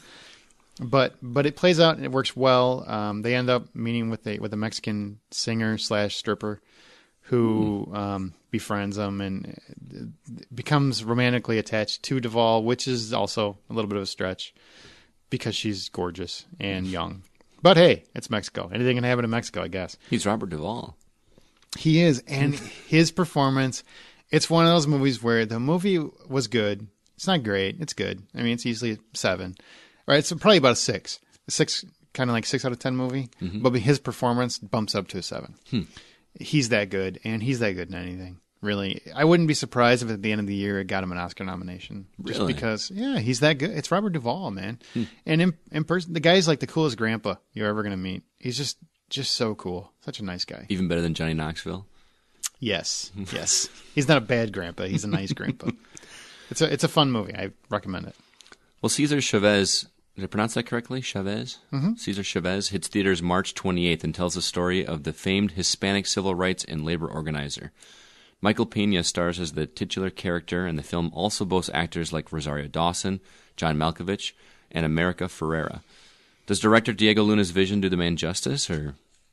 But it plays out and it works well. They end up meeting with a Mexican singer / stripper who befriends them and becomes romantically attached to Duvall, which is also a little bit of a stretch because she's gorgeous and young. But hey, it's Mexico. Anything can happen in Mexico, I guess. He's Robert Duvall. He is, and his performance, it's one of those movies where the movie was good. It's not great. It's good. I mean, it's easily 7. Right? It's probably about a 6. A 6, kind of like 6 out of 10 movie. Mm-hmm. But his performance bumps up to a 7. He's that good, and he's that good in anything. Really, I wouldn't be surprised if at the end of the year it got him an Oscar nomination. Just really? Because, yeah, he's that good. It's Robert Duvall, man. And in person, the guy's like the coolest grandpa you're ever going to meet. He's just so cool. Such a nice guy. Even better than Johnny Knoxville? Yes. He's not a bad grandpa. He's a nice grandpa. It's a fun movie. I recommend it. Well, Cesar Chavez, did I pronounce that correctly? Chavez? Mm-hmm. Cesar Chavez hits theaters March 28th and tells the story of the famed Hispanic civil rights and labor organizer. Michael Pena stars as the titular character, and the film also boasts actors like Rosario Dawson, John Malkovich, and America Ferrera. Does director Diego Luna's vision do the man justice, or?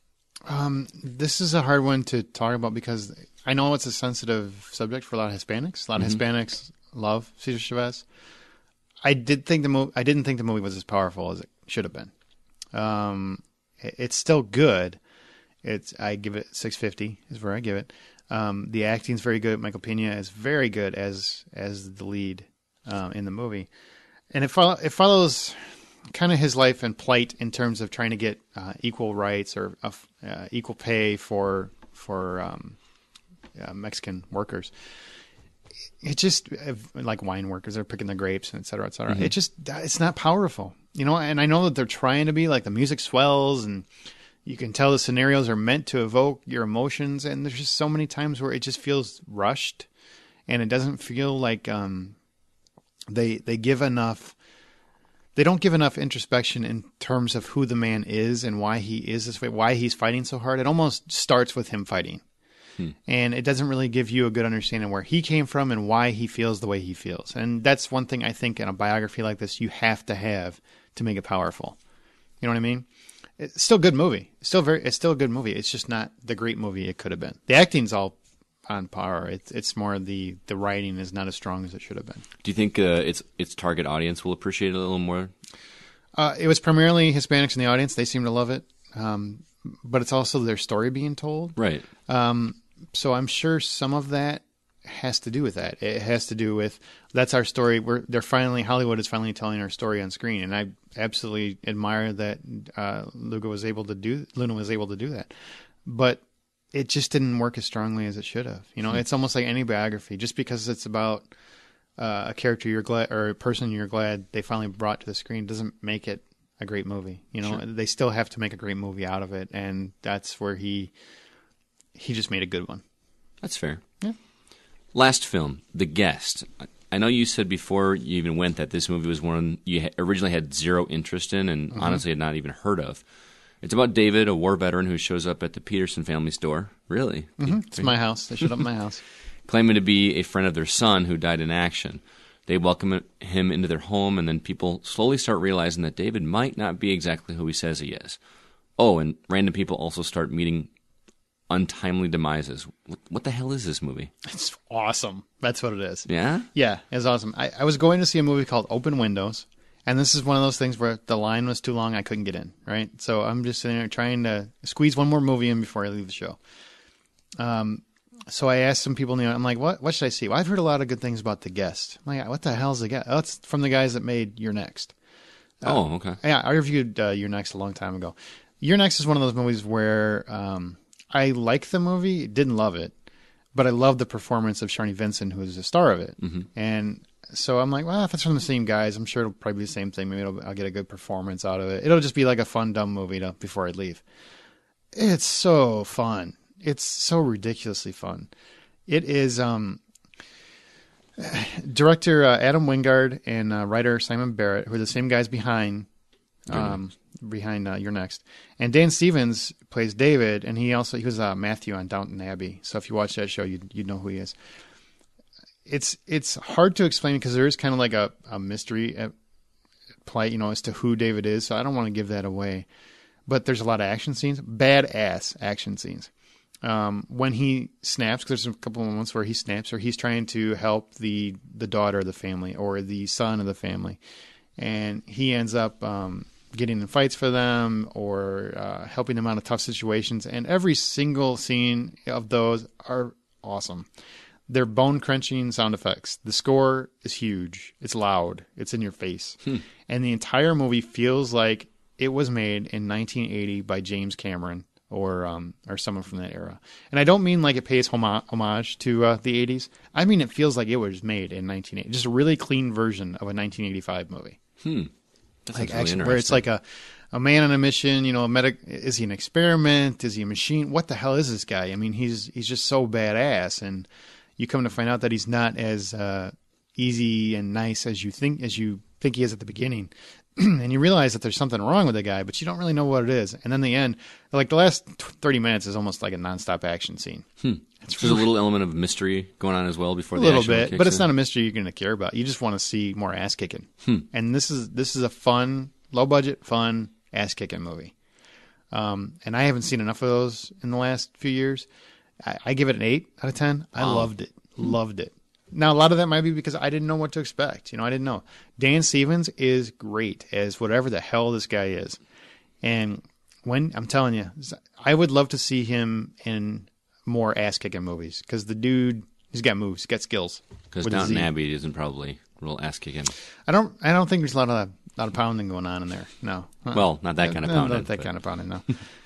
This is a hard one to talk about because I know it's a sensitive subject for a lot of Hispanics. A lot of Hispanics love Cesar Chavez. I didn't think the movie was as powerful as it should have been. It's still good. I give it 650 is where I give it. The acting's very good. Michael Pena is very good as the lead in the movie, and it follows kind of his life and plight in terms of trying to get equal rights or equal pay for Mexican workers. It just like wine workers, they're picking the grapes and et cetera, et cetera. It's not powerful, and I know that they're trying to be, like, the music swells and you can tell the scenarios are meant to evoke your emotions, and there's just so many times where it just feels rushed and it doesn't feel like they give enough. They don't give enough introspection in terms of who the man is and why he is this way, why he's fighting so hard. It almost starts with him fighting. And it doesn't really give you a good understanding where he came from and why he feels the way he feels. And that's one thing I think in a biography like this you have to make it powerful. You know what I mean? It's still a good movie. It's still a good movie. It's just not the great movie it could have been. The acting's all on par. It's more the writing is not as strong as it should have been. Do you think its target audience will appreciate it a little more? It was primarily Hispanics in the audience. They seem to love it. but it's also their story being told. Right. So I'm sure some of that has to do with that. It has to do with that's our story. Hollywood is finally telling our story on screen, and I absolutely admire that Luna was able to do that. But it just didn't work as strongly as it should have. It's almost like any biography. Just because it's about a character you're glad or a person you're glad they finally brought to the screen doesn't make it a great movie. Sure. They still have to make a great movie out of it, and that's where he just made a good one. That's fair. Yeah. Last film, The Guest. I know you said before you even went that this movie was one you originally had zero interest in and honestly had not even heard of. It's about David, a war veteran who shows up at the Peterson family's door. Really? It's my house. They showed up at my house. Claiming to be a friend of their son who died in action. They welcome him into their home, and then people slowly start realizing that David might not be exactly who he says he is. Oh, and random people also start meeting untimely demises. What the hell is this movie? It's awesome. That's what it is. Yeah? Yeah, it's awesome. I was going to see a movie called Open Windows, and this is one of those things where the line was too long, I couldn't get in, right? So I'm just sitting there trying to squeeze one more movie in before I leave the show. So I asked some people, I'm like, what should I see? Well, I've heard a lot of good things about The Guest. I'm like, what the hell is The Guest? Oh, it's from the guys that made You're Next. Okay. Yeah, I reviewed You're Next a long time ago. You're Next is one of those movies where I like the movie, didn't love it, but I love the performance of Sharni Vincent, who is the star of it. Mm-hmm. And so I'm like, well, if it's from the same guys, I'm sure it'll probably be the same thing. Maybe I'll get a good performance out of it. It'll just be like a fun, dumb movie before I leave. It's so fun. It's so ridiculously fun. It is director Adam Wingard and writer Simon Barrett, who are the same guys behind You're Next. And Dan Stevens plays David, and he was Matthew on Downton Abbey. So if you watch that show, you'd know who he is. It's hard to explain because there is kind of like a mystery at play, as to who David is. So I don't want to give that away. But there's a lot of action scenes, badass action scenes. When he snaps, because there's a couple of moments where he snaps, or he's trying to help the daughter of the family or the son of the family, and he ends up getting in fights for them or helping them out of tough situations. And every single scene of those are awesome. They're bone-crunching sound effects. The score is huge. It's loud. It's in your face. And the entire movie feels like it was made in 1980 by James Cameron or someone from that era. And I don't mean like it pays homage to the 80s. I mean it feels like it was made in 1980. Just a really clean version of a 1985 movie. That's like really action, where it's like a man on a mission, is he an experiment? Is he a machine? What the hell is this guy? I mean, he's just so badass, and you come to find out that he's not as easy and nice as you think he is at the beginning. And you realize that there's something wrong with the guy, but you don't really know what it is. And then the end, like the last 30 minutes is almost like a nonstop action scene. There's a little element of mystery going on as well before the action. A little little bit, but it's not a mystery you're going to care about. You just want to see more ass kicking. And this is a fun, low budget, fun ass kicking movie. And I haven't seen enough of those in the last few years. I give it an 8 out of 10. I loved it. Now, a lot of that might be because I didn't know what to expect. I didn't know. Dan Stevens is great as whatever the hell this guy is. And I'm telling you, I would love to see him in more ass-kicking movies because the dude, he's got moves, he's got skills. Because Downton Abbey isn't probably real ass-kicking. I don't think there's a lot of pounding going on in there. No. Well, not that kind of pounding. Not that kind of pounding, no.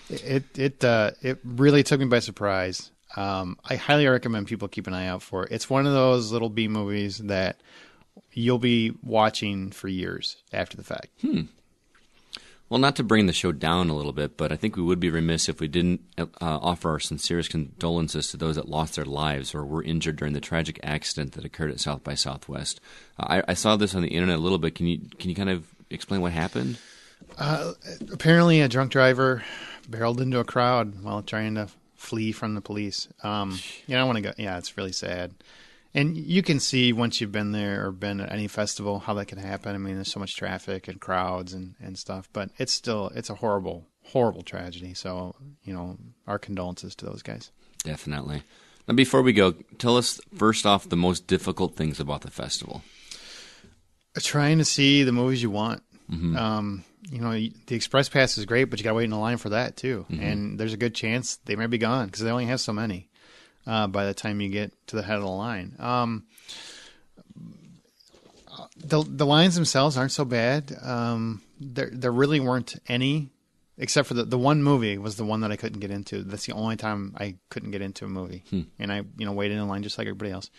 It really took me by surprise. I highly recommend people keep an eye out for it. It's one of those little B movies that you'll be watching for years after the fact. Well, not to bring the show down a little bit, but I think we would be remiss if we didn't offer our sincerest condolences to those that lost their lives or were injured during the tragic accident that occurred at South by Southwest. I saw this on the internet a little bit. Can you kind of explain what happened? Apparently, a drunk driver barreled into a crowd while trying to flee from the police. I want to go. Yeah, it's really sad. And you can see once you've been there or been at any festival how that can happen. I mean, there's so much traffic and crowds and stuff, but it's a horrible, horrible tragedy. So, our condolences to those guys. Definitely. Now, before we go, tell us first off the most difficult things about the festival. Trying to see the movies you want. The Express Pass is great, but you got to wait in a line for that too. And there's a good chance they might be gone because they only have so many by the time you get to the head of the line. The lines themselves aren't so bad. There really weren't any, except for the one movie was the one that I couldn't get into. That's the only time I couldn't get into a movie, and I waited in line just like everybody else.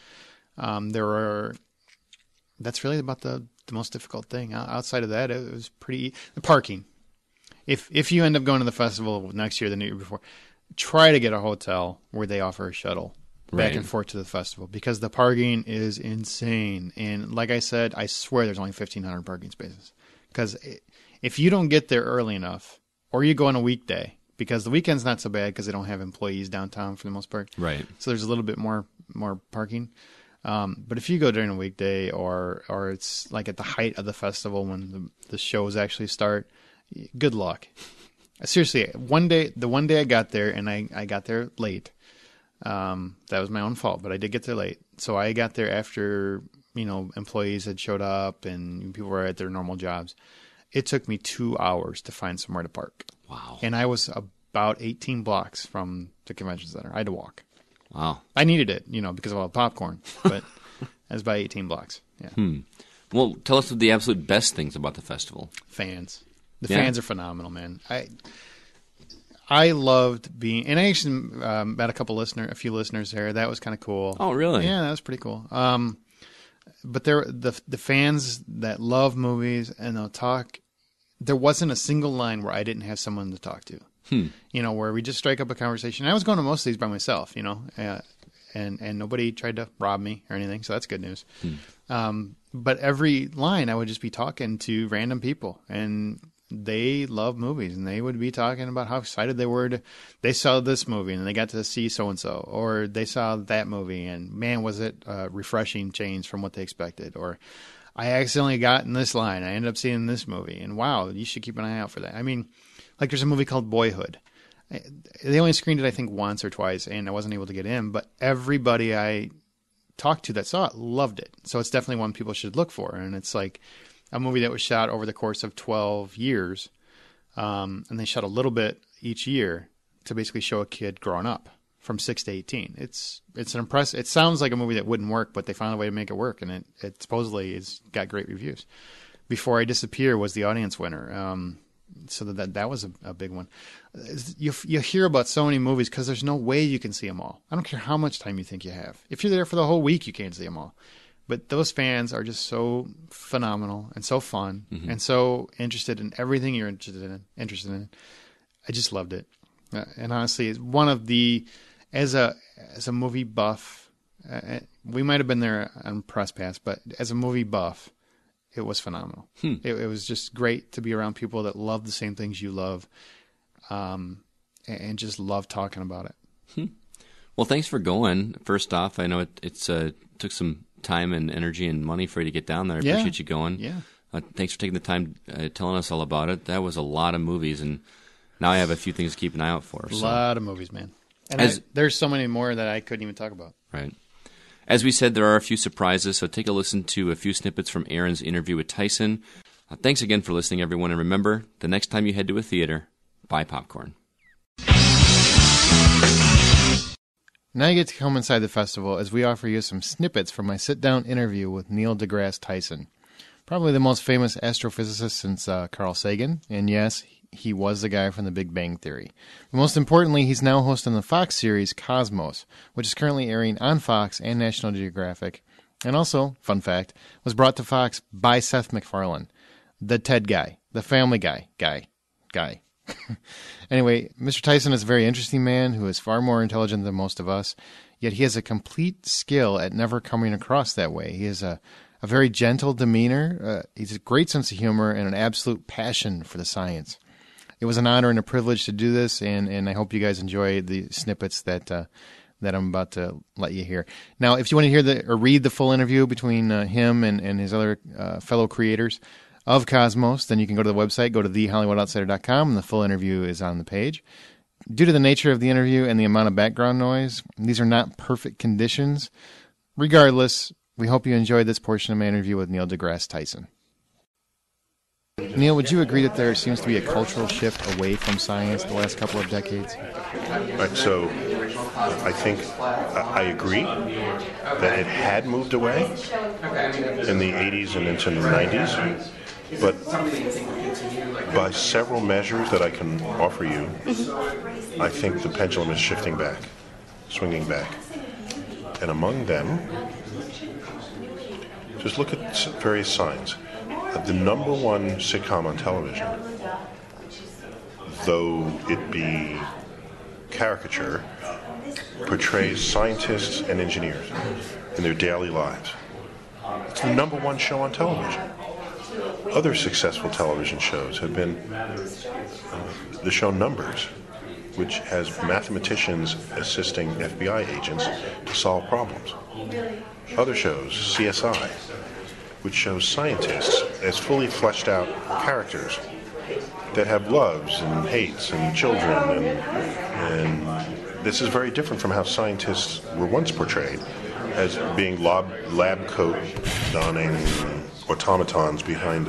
That's really about the most difficult thing. Outside of that, it was pretty. The parking. If you end up going to the festival next year, the year before, try to get a hotel where they offer a shuttle back and forth to the festival because the parking is insane. And like I said, I swear there's only 1,500 parking spaces. Because if you don't get there early enough, or you go on a weekday, because the weekend's not so bad because they don't have employees downtown for the most part. Right. So there's a little bit more parking. But if you go during a weekday or it's like at the height of the festival when the shows actually start, good luck. Seriously, the one day I got there and I got there late. That was my own fault, but I did get there late. So I got there after, employees had showed up and people were at their normal jobs. It took me 2 hours to find somewhere to park. Wow. And I was about 18 blocks from the convention center. I had to walk. Wow. I needed it, because of all the popcorn, but it was about 18 blocks. Yeah. Well, tell us the absolute best things about the festival. Fans. The fans are phenomenal, man. I loved being, and I actually met a few listeners there. That was kind of cool. Oh, really? Yeah, that was pretty cool. But the fans that love movies and they'll talk. There wasn't a single line where I didn't have someone to talk to. Where we just strike up a conversation. I was going to most of these by myself, and nobody tried to rob me or anything, so that's good news. But every line I would just be talking to random people, and they love movies, and they would be talking about how excited they saw this movie and they got to see so-and-so, or they saw that movie and man, was it a refreshing change from what they expected, or I accidentally got in this line. I ended up seeing this movie and wow, you should keep an eye out for that. I mean, like there's a movie called Boyhood. They only screened it, I think, once or twice, and I wasn't able to get in, but everybody I talked to that saw it loved it. So it's definitely one people should look for. And it's like a movie that was shot over the course of 12 years. And they shot a little bit each year to basically show a kid growing up from 6 to 18. It's an it sounds like a movie that wouldn't work, but they found a way to make it work. And it supposedly has got great reviews. Before I Disappear was the audience winner. So that was a big one. You hear about so many movies because there's no way you can see them all. I don't care how much time you think you have. If you're there for the whole week, you can't see them all. But those fans are just so phenomenal and so fun and so interested in everything you're interested in. I just loved it. And honestly, it's one of the, as a movie buff, we might have been there on press pass, but as a movie buff, it was phenomenal. It was just great to be around people that love the same things you love, and just love talking about it. Well, thanks for going. First off, I know it took some time and energy and money for you to get down there. I appreciate you going. Yeah. Thanks for taking the time telling us all about it. That was a lot of movies, and now I have a few things to keep an eye out for. A lot of movies, man. And there's so many more that I couldn't even talk about. Right. As we said, there are a few surprises, so take a listen to a few snippets from Aaron's interview with Tyson. Thanks again for listening, everyone, and remember, the next time you head to a theater, buy popcorn. Now you get to come inside the festival as we offer you some snippets from my sit-down interview with Neil deGrasse Tyson. Probably the most famous astrophysicist since Carl Sagan, and yes, he was the guy from the Big Bang Theory. But most importantly, he's now hosting the Fox series Cosmos, which is currently airing on Fox and National Geographic. And also, fun fact, was brought to Fox by Seth MacFarlane, the Ted guy, the Family Guy guy. Anyway, Mr. Tyson is a very interesting man who is far more intelligent than most of us, yet he has a complete skill at never coming across that way. He has a very gentle demeanor, he's a great sense of humor, and an absolute passion for the science. It was an honor and a privilege to do this, and I hope you guys enjoy the snippets that I'm about to let you hear. Now, if you want to hear or read the full interview between him and his other fellow creators of Cosmos, then you can go to the website, go to thehollywoodoutsiders.com, and the full interview is on the page. Due to the nature of the interview and the amount of background noise, these are not perfect conditions. Regardless, we hope you enjoyed this portion of my interview with Neil deGrasse Tyson. Neil, would you agree that there seems to be a cultural shift away from science the last couple of decades? Right, so I think I agree that it had moved away in the 80s and into the 90s, but by several measures that I can offer you, I think the pendulum is shifting back, swinging back. And among them, just look at various signs. The number one sitcom on television, though it be caricature, portrays scientists and engineers in their daily lives. It's the number one show on television. Other successful television shows have been the show Numbers, which has mathematicians assisting FBI agents to solve problems. Other shows, CSI, which shows scientists as fully fleshed out characters that have loves and hates and children, and this is very different from how scientists were once portrayed as being lab coat donning automatons behind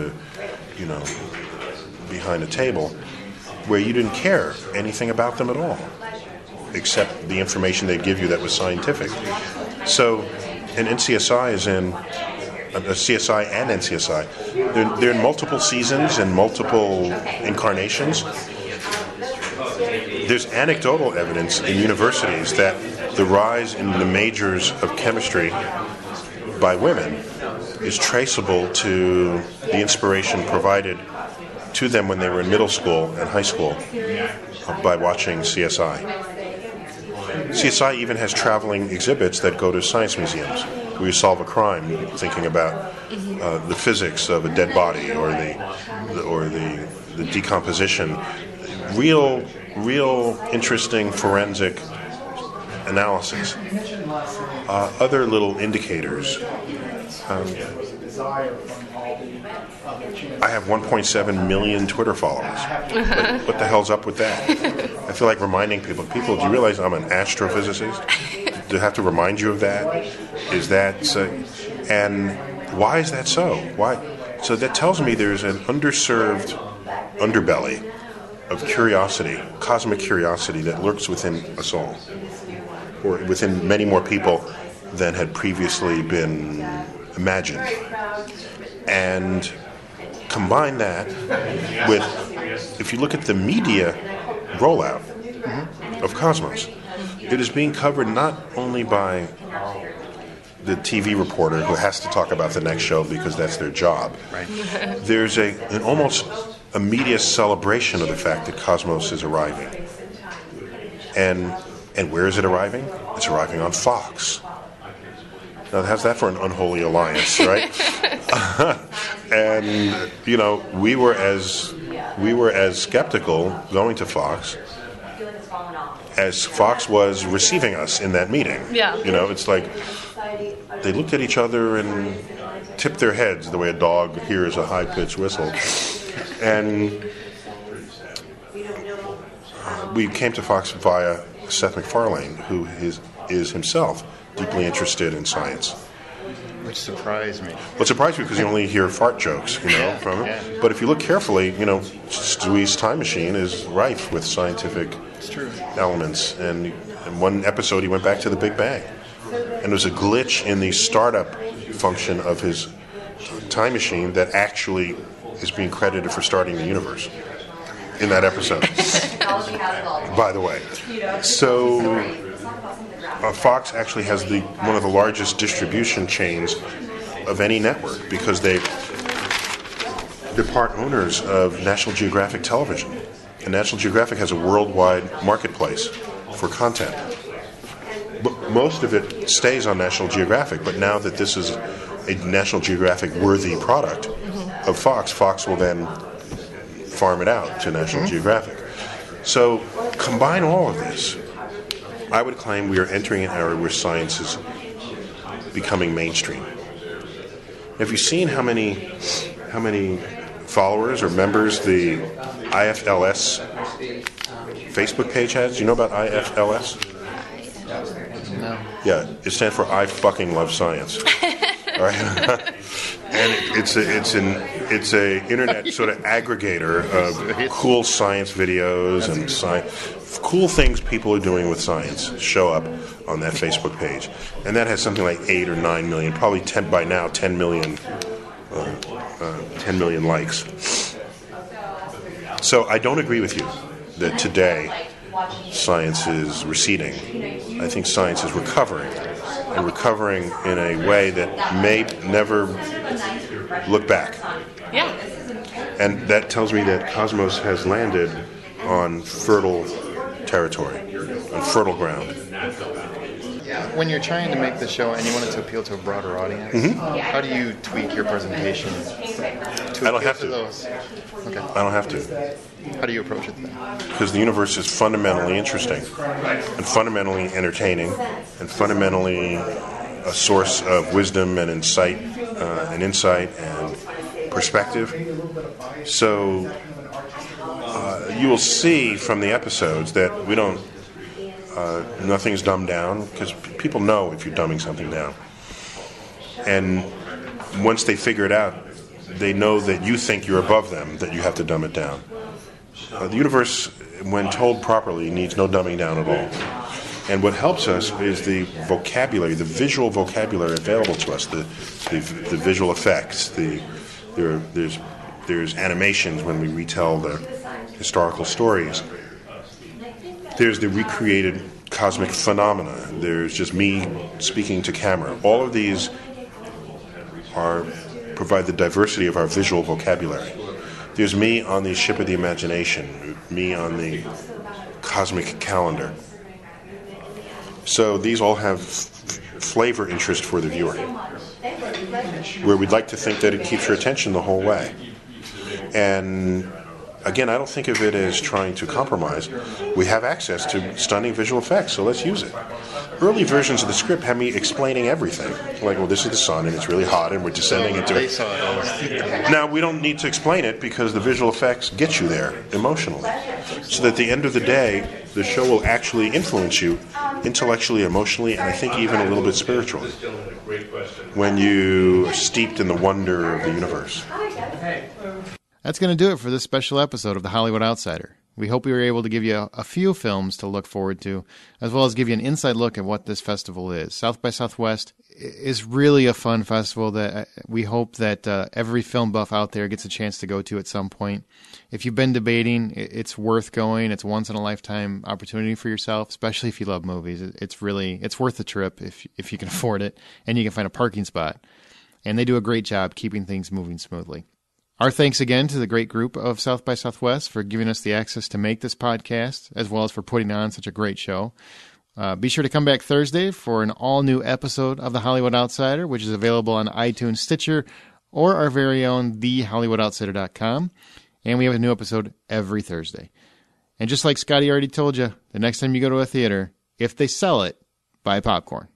a table where you didn't care anything about them at all except the information they'd give you that was scientific. So, and NCSI is in CSI and NCSI. They're in multiple seasons and multiple incarnations. There's anecdotal evidence in universities that the rise in the majors of chemistry by women is traceable to the inspiration provided to them when they were in middle school and high school by watching CSI. CSI even has traveling exhibits that go to science museums where you solve a crime thinking about the physics of a dead body or the decomposition. Real interesting forensic analysis. Other little indicators. I have 1.7 million Twitter followers. What the hell's up with that? I feel like reminding people, do you realize I'm an astrophysicist? Do I have to remind you of that? Is that so? And why is that so? Why? So that tells me there's an underserved underbelly of curiosity, cosmic curiosity that lurks within us all, or within many more people than had previously been imagined. And combine that with, if you look at the media rollout of Cosmos, it is being covered not only by the TV reporter who has to talk about the next show because that's their job. Right. There's an almost a media celebration of the fact that Cosmos is arriving. And where is it arriving? It's arriving on Fox. Now, how's that for an unholy alliance, right? And we were as skeptical going to Fox as Fox was receiving us in that meeting. Yeah. It's like they looked at each other and tipped their heads the way a dog hears a high-pitched whistle. And we came to Fox via Seth MacFarlane, who is himself deeply interested in science. Which surprised me. Well, it surprised me because you only hear fart jokes, from him. Yeah. But if you look carefully, Stewie's Time Machine is rife with scientific elements. And in one episode, he went back to the Big Bang. And there was a glitch in the startup function of his time machine that actually is being credited for starting the universe in that episode. By the way. So Fox actually has one of the largest distribution chains of any network because they're part owners of National Geographic Television. And National Geographic has a worldwide marketplace for content. But most of it stays on National Geographic, but now that this is a National Geographic-worthy product of Fox, Fox will then farm it out to National Geographic. So combine all of this. I would claim we are entering an era where science is becoming mainstream. Have you seen how many followers or members the IFLS Facebook page has? Do you know about IFLS? No. Yeah, it stands for I fucking love science. All right, and It's a internet sort of aggregator of cool science videos and cool things people are doing with science show up on that Facebook page, and that has something like 8 or 9 million, probably 10 million, 10 million likes. So I don't agree with you that today science is receding. I think science is recovering, and recovering in a way that may never look back. Yeah. And that tells me that Cosmos has landed on fertile territory, on fertile ground. When you're trying to make the show and you want it to appeal to a broader audience, how do you tweak your presentation to I don't have to. those? Okay. I don't have to. How do you approach it then? Because the universe is fundamentally interesting, and fundamentally entertaining, and fundamentally a source of wisdom and insight and perspective. So you will see from the episodes that we don't. Nothing's dumbed down, because people know if you're dumbing something down. And once they figure it out, they know that you think you're above them, that you have to dumb it down. The universe, when told properly, needs no dumbing down at all. And what helps us is the vocabulary, the visual vocabulary available to us, the visual effects. There's animations when we retell the historical stories. There's the recreated cosmic phenomena. There's just me speaking to camera. All of these provide the diversity of our visual vocabulary. There's me on the ship of the imagination, me on the cosmic calendar. So these all have flavor interest for the viewer, where we'd like to think that it keeps your attention the whole way. And again, I don't think of it as trying to compromise. We have access to stunning visual effects, so let's use it. Early versions of the script have me explaining everything. Like, well, this is the sun, and it's really hot, and we're descending into it. Now, we don't need to explain it, because the visual effects get you there emotionally. So that at the end of the day, the show will actually influence you intellectually, emotionally, and I think even a little bit spiritually, when you are steeped in the wonder of the universe. That's going to do it for this special episode of The Hollywood Outsider. We hope we were able to give you a few films to look forward to, as well as give you an inside look at what this festival is. South by Southwest is really a fun festival that we hope that every film buff out there gets a chance to go to at some point. If you've been debating, it's worth going. It's a once-in-a-lifetime opportunity for yourself, especially if you love movies. It's worth the trip if you can afford it, and you can find a parking spot. And they do a great job keeping things moving smoothly. Our thanks again to the great group of South by Southwest for giving us the access to make this podcast, as well as for putting on such a great show. Be sure to come back Thursday for an all-new episode of The Hollywood Outsider, which is available on iTunes, Stitcher, or our very own TheHollywoodOutsider.com. And we have a new episode every Thursday. And just like Scotty already told you, the next time you go to a theater, if they sell it, buy popcorn.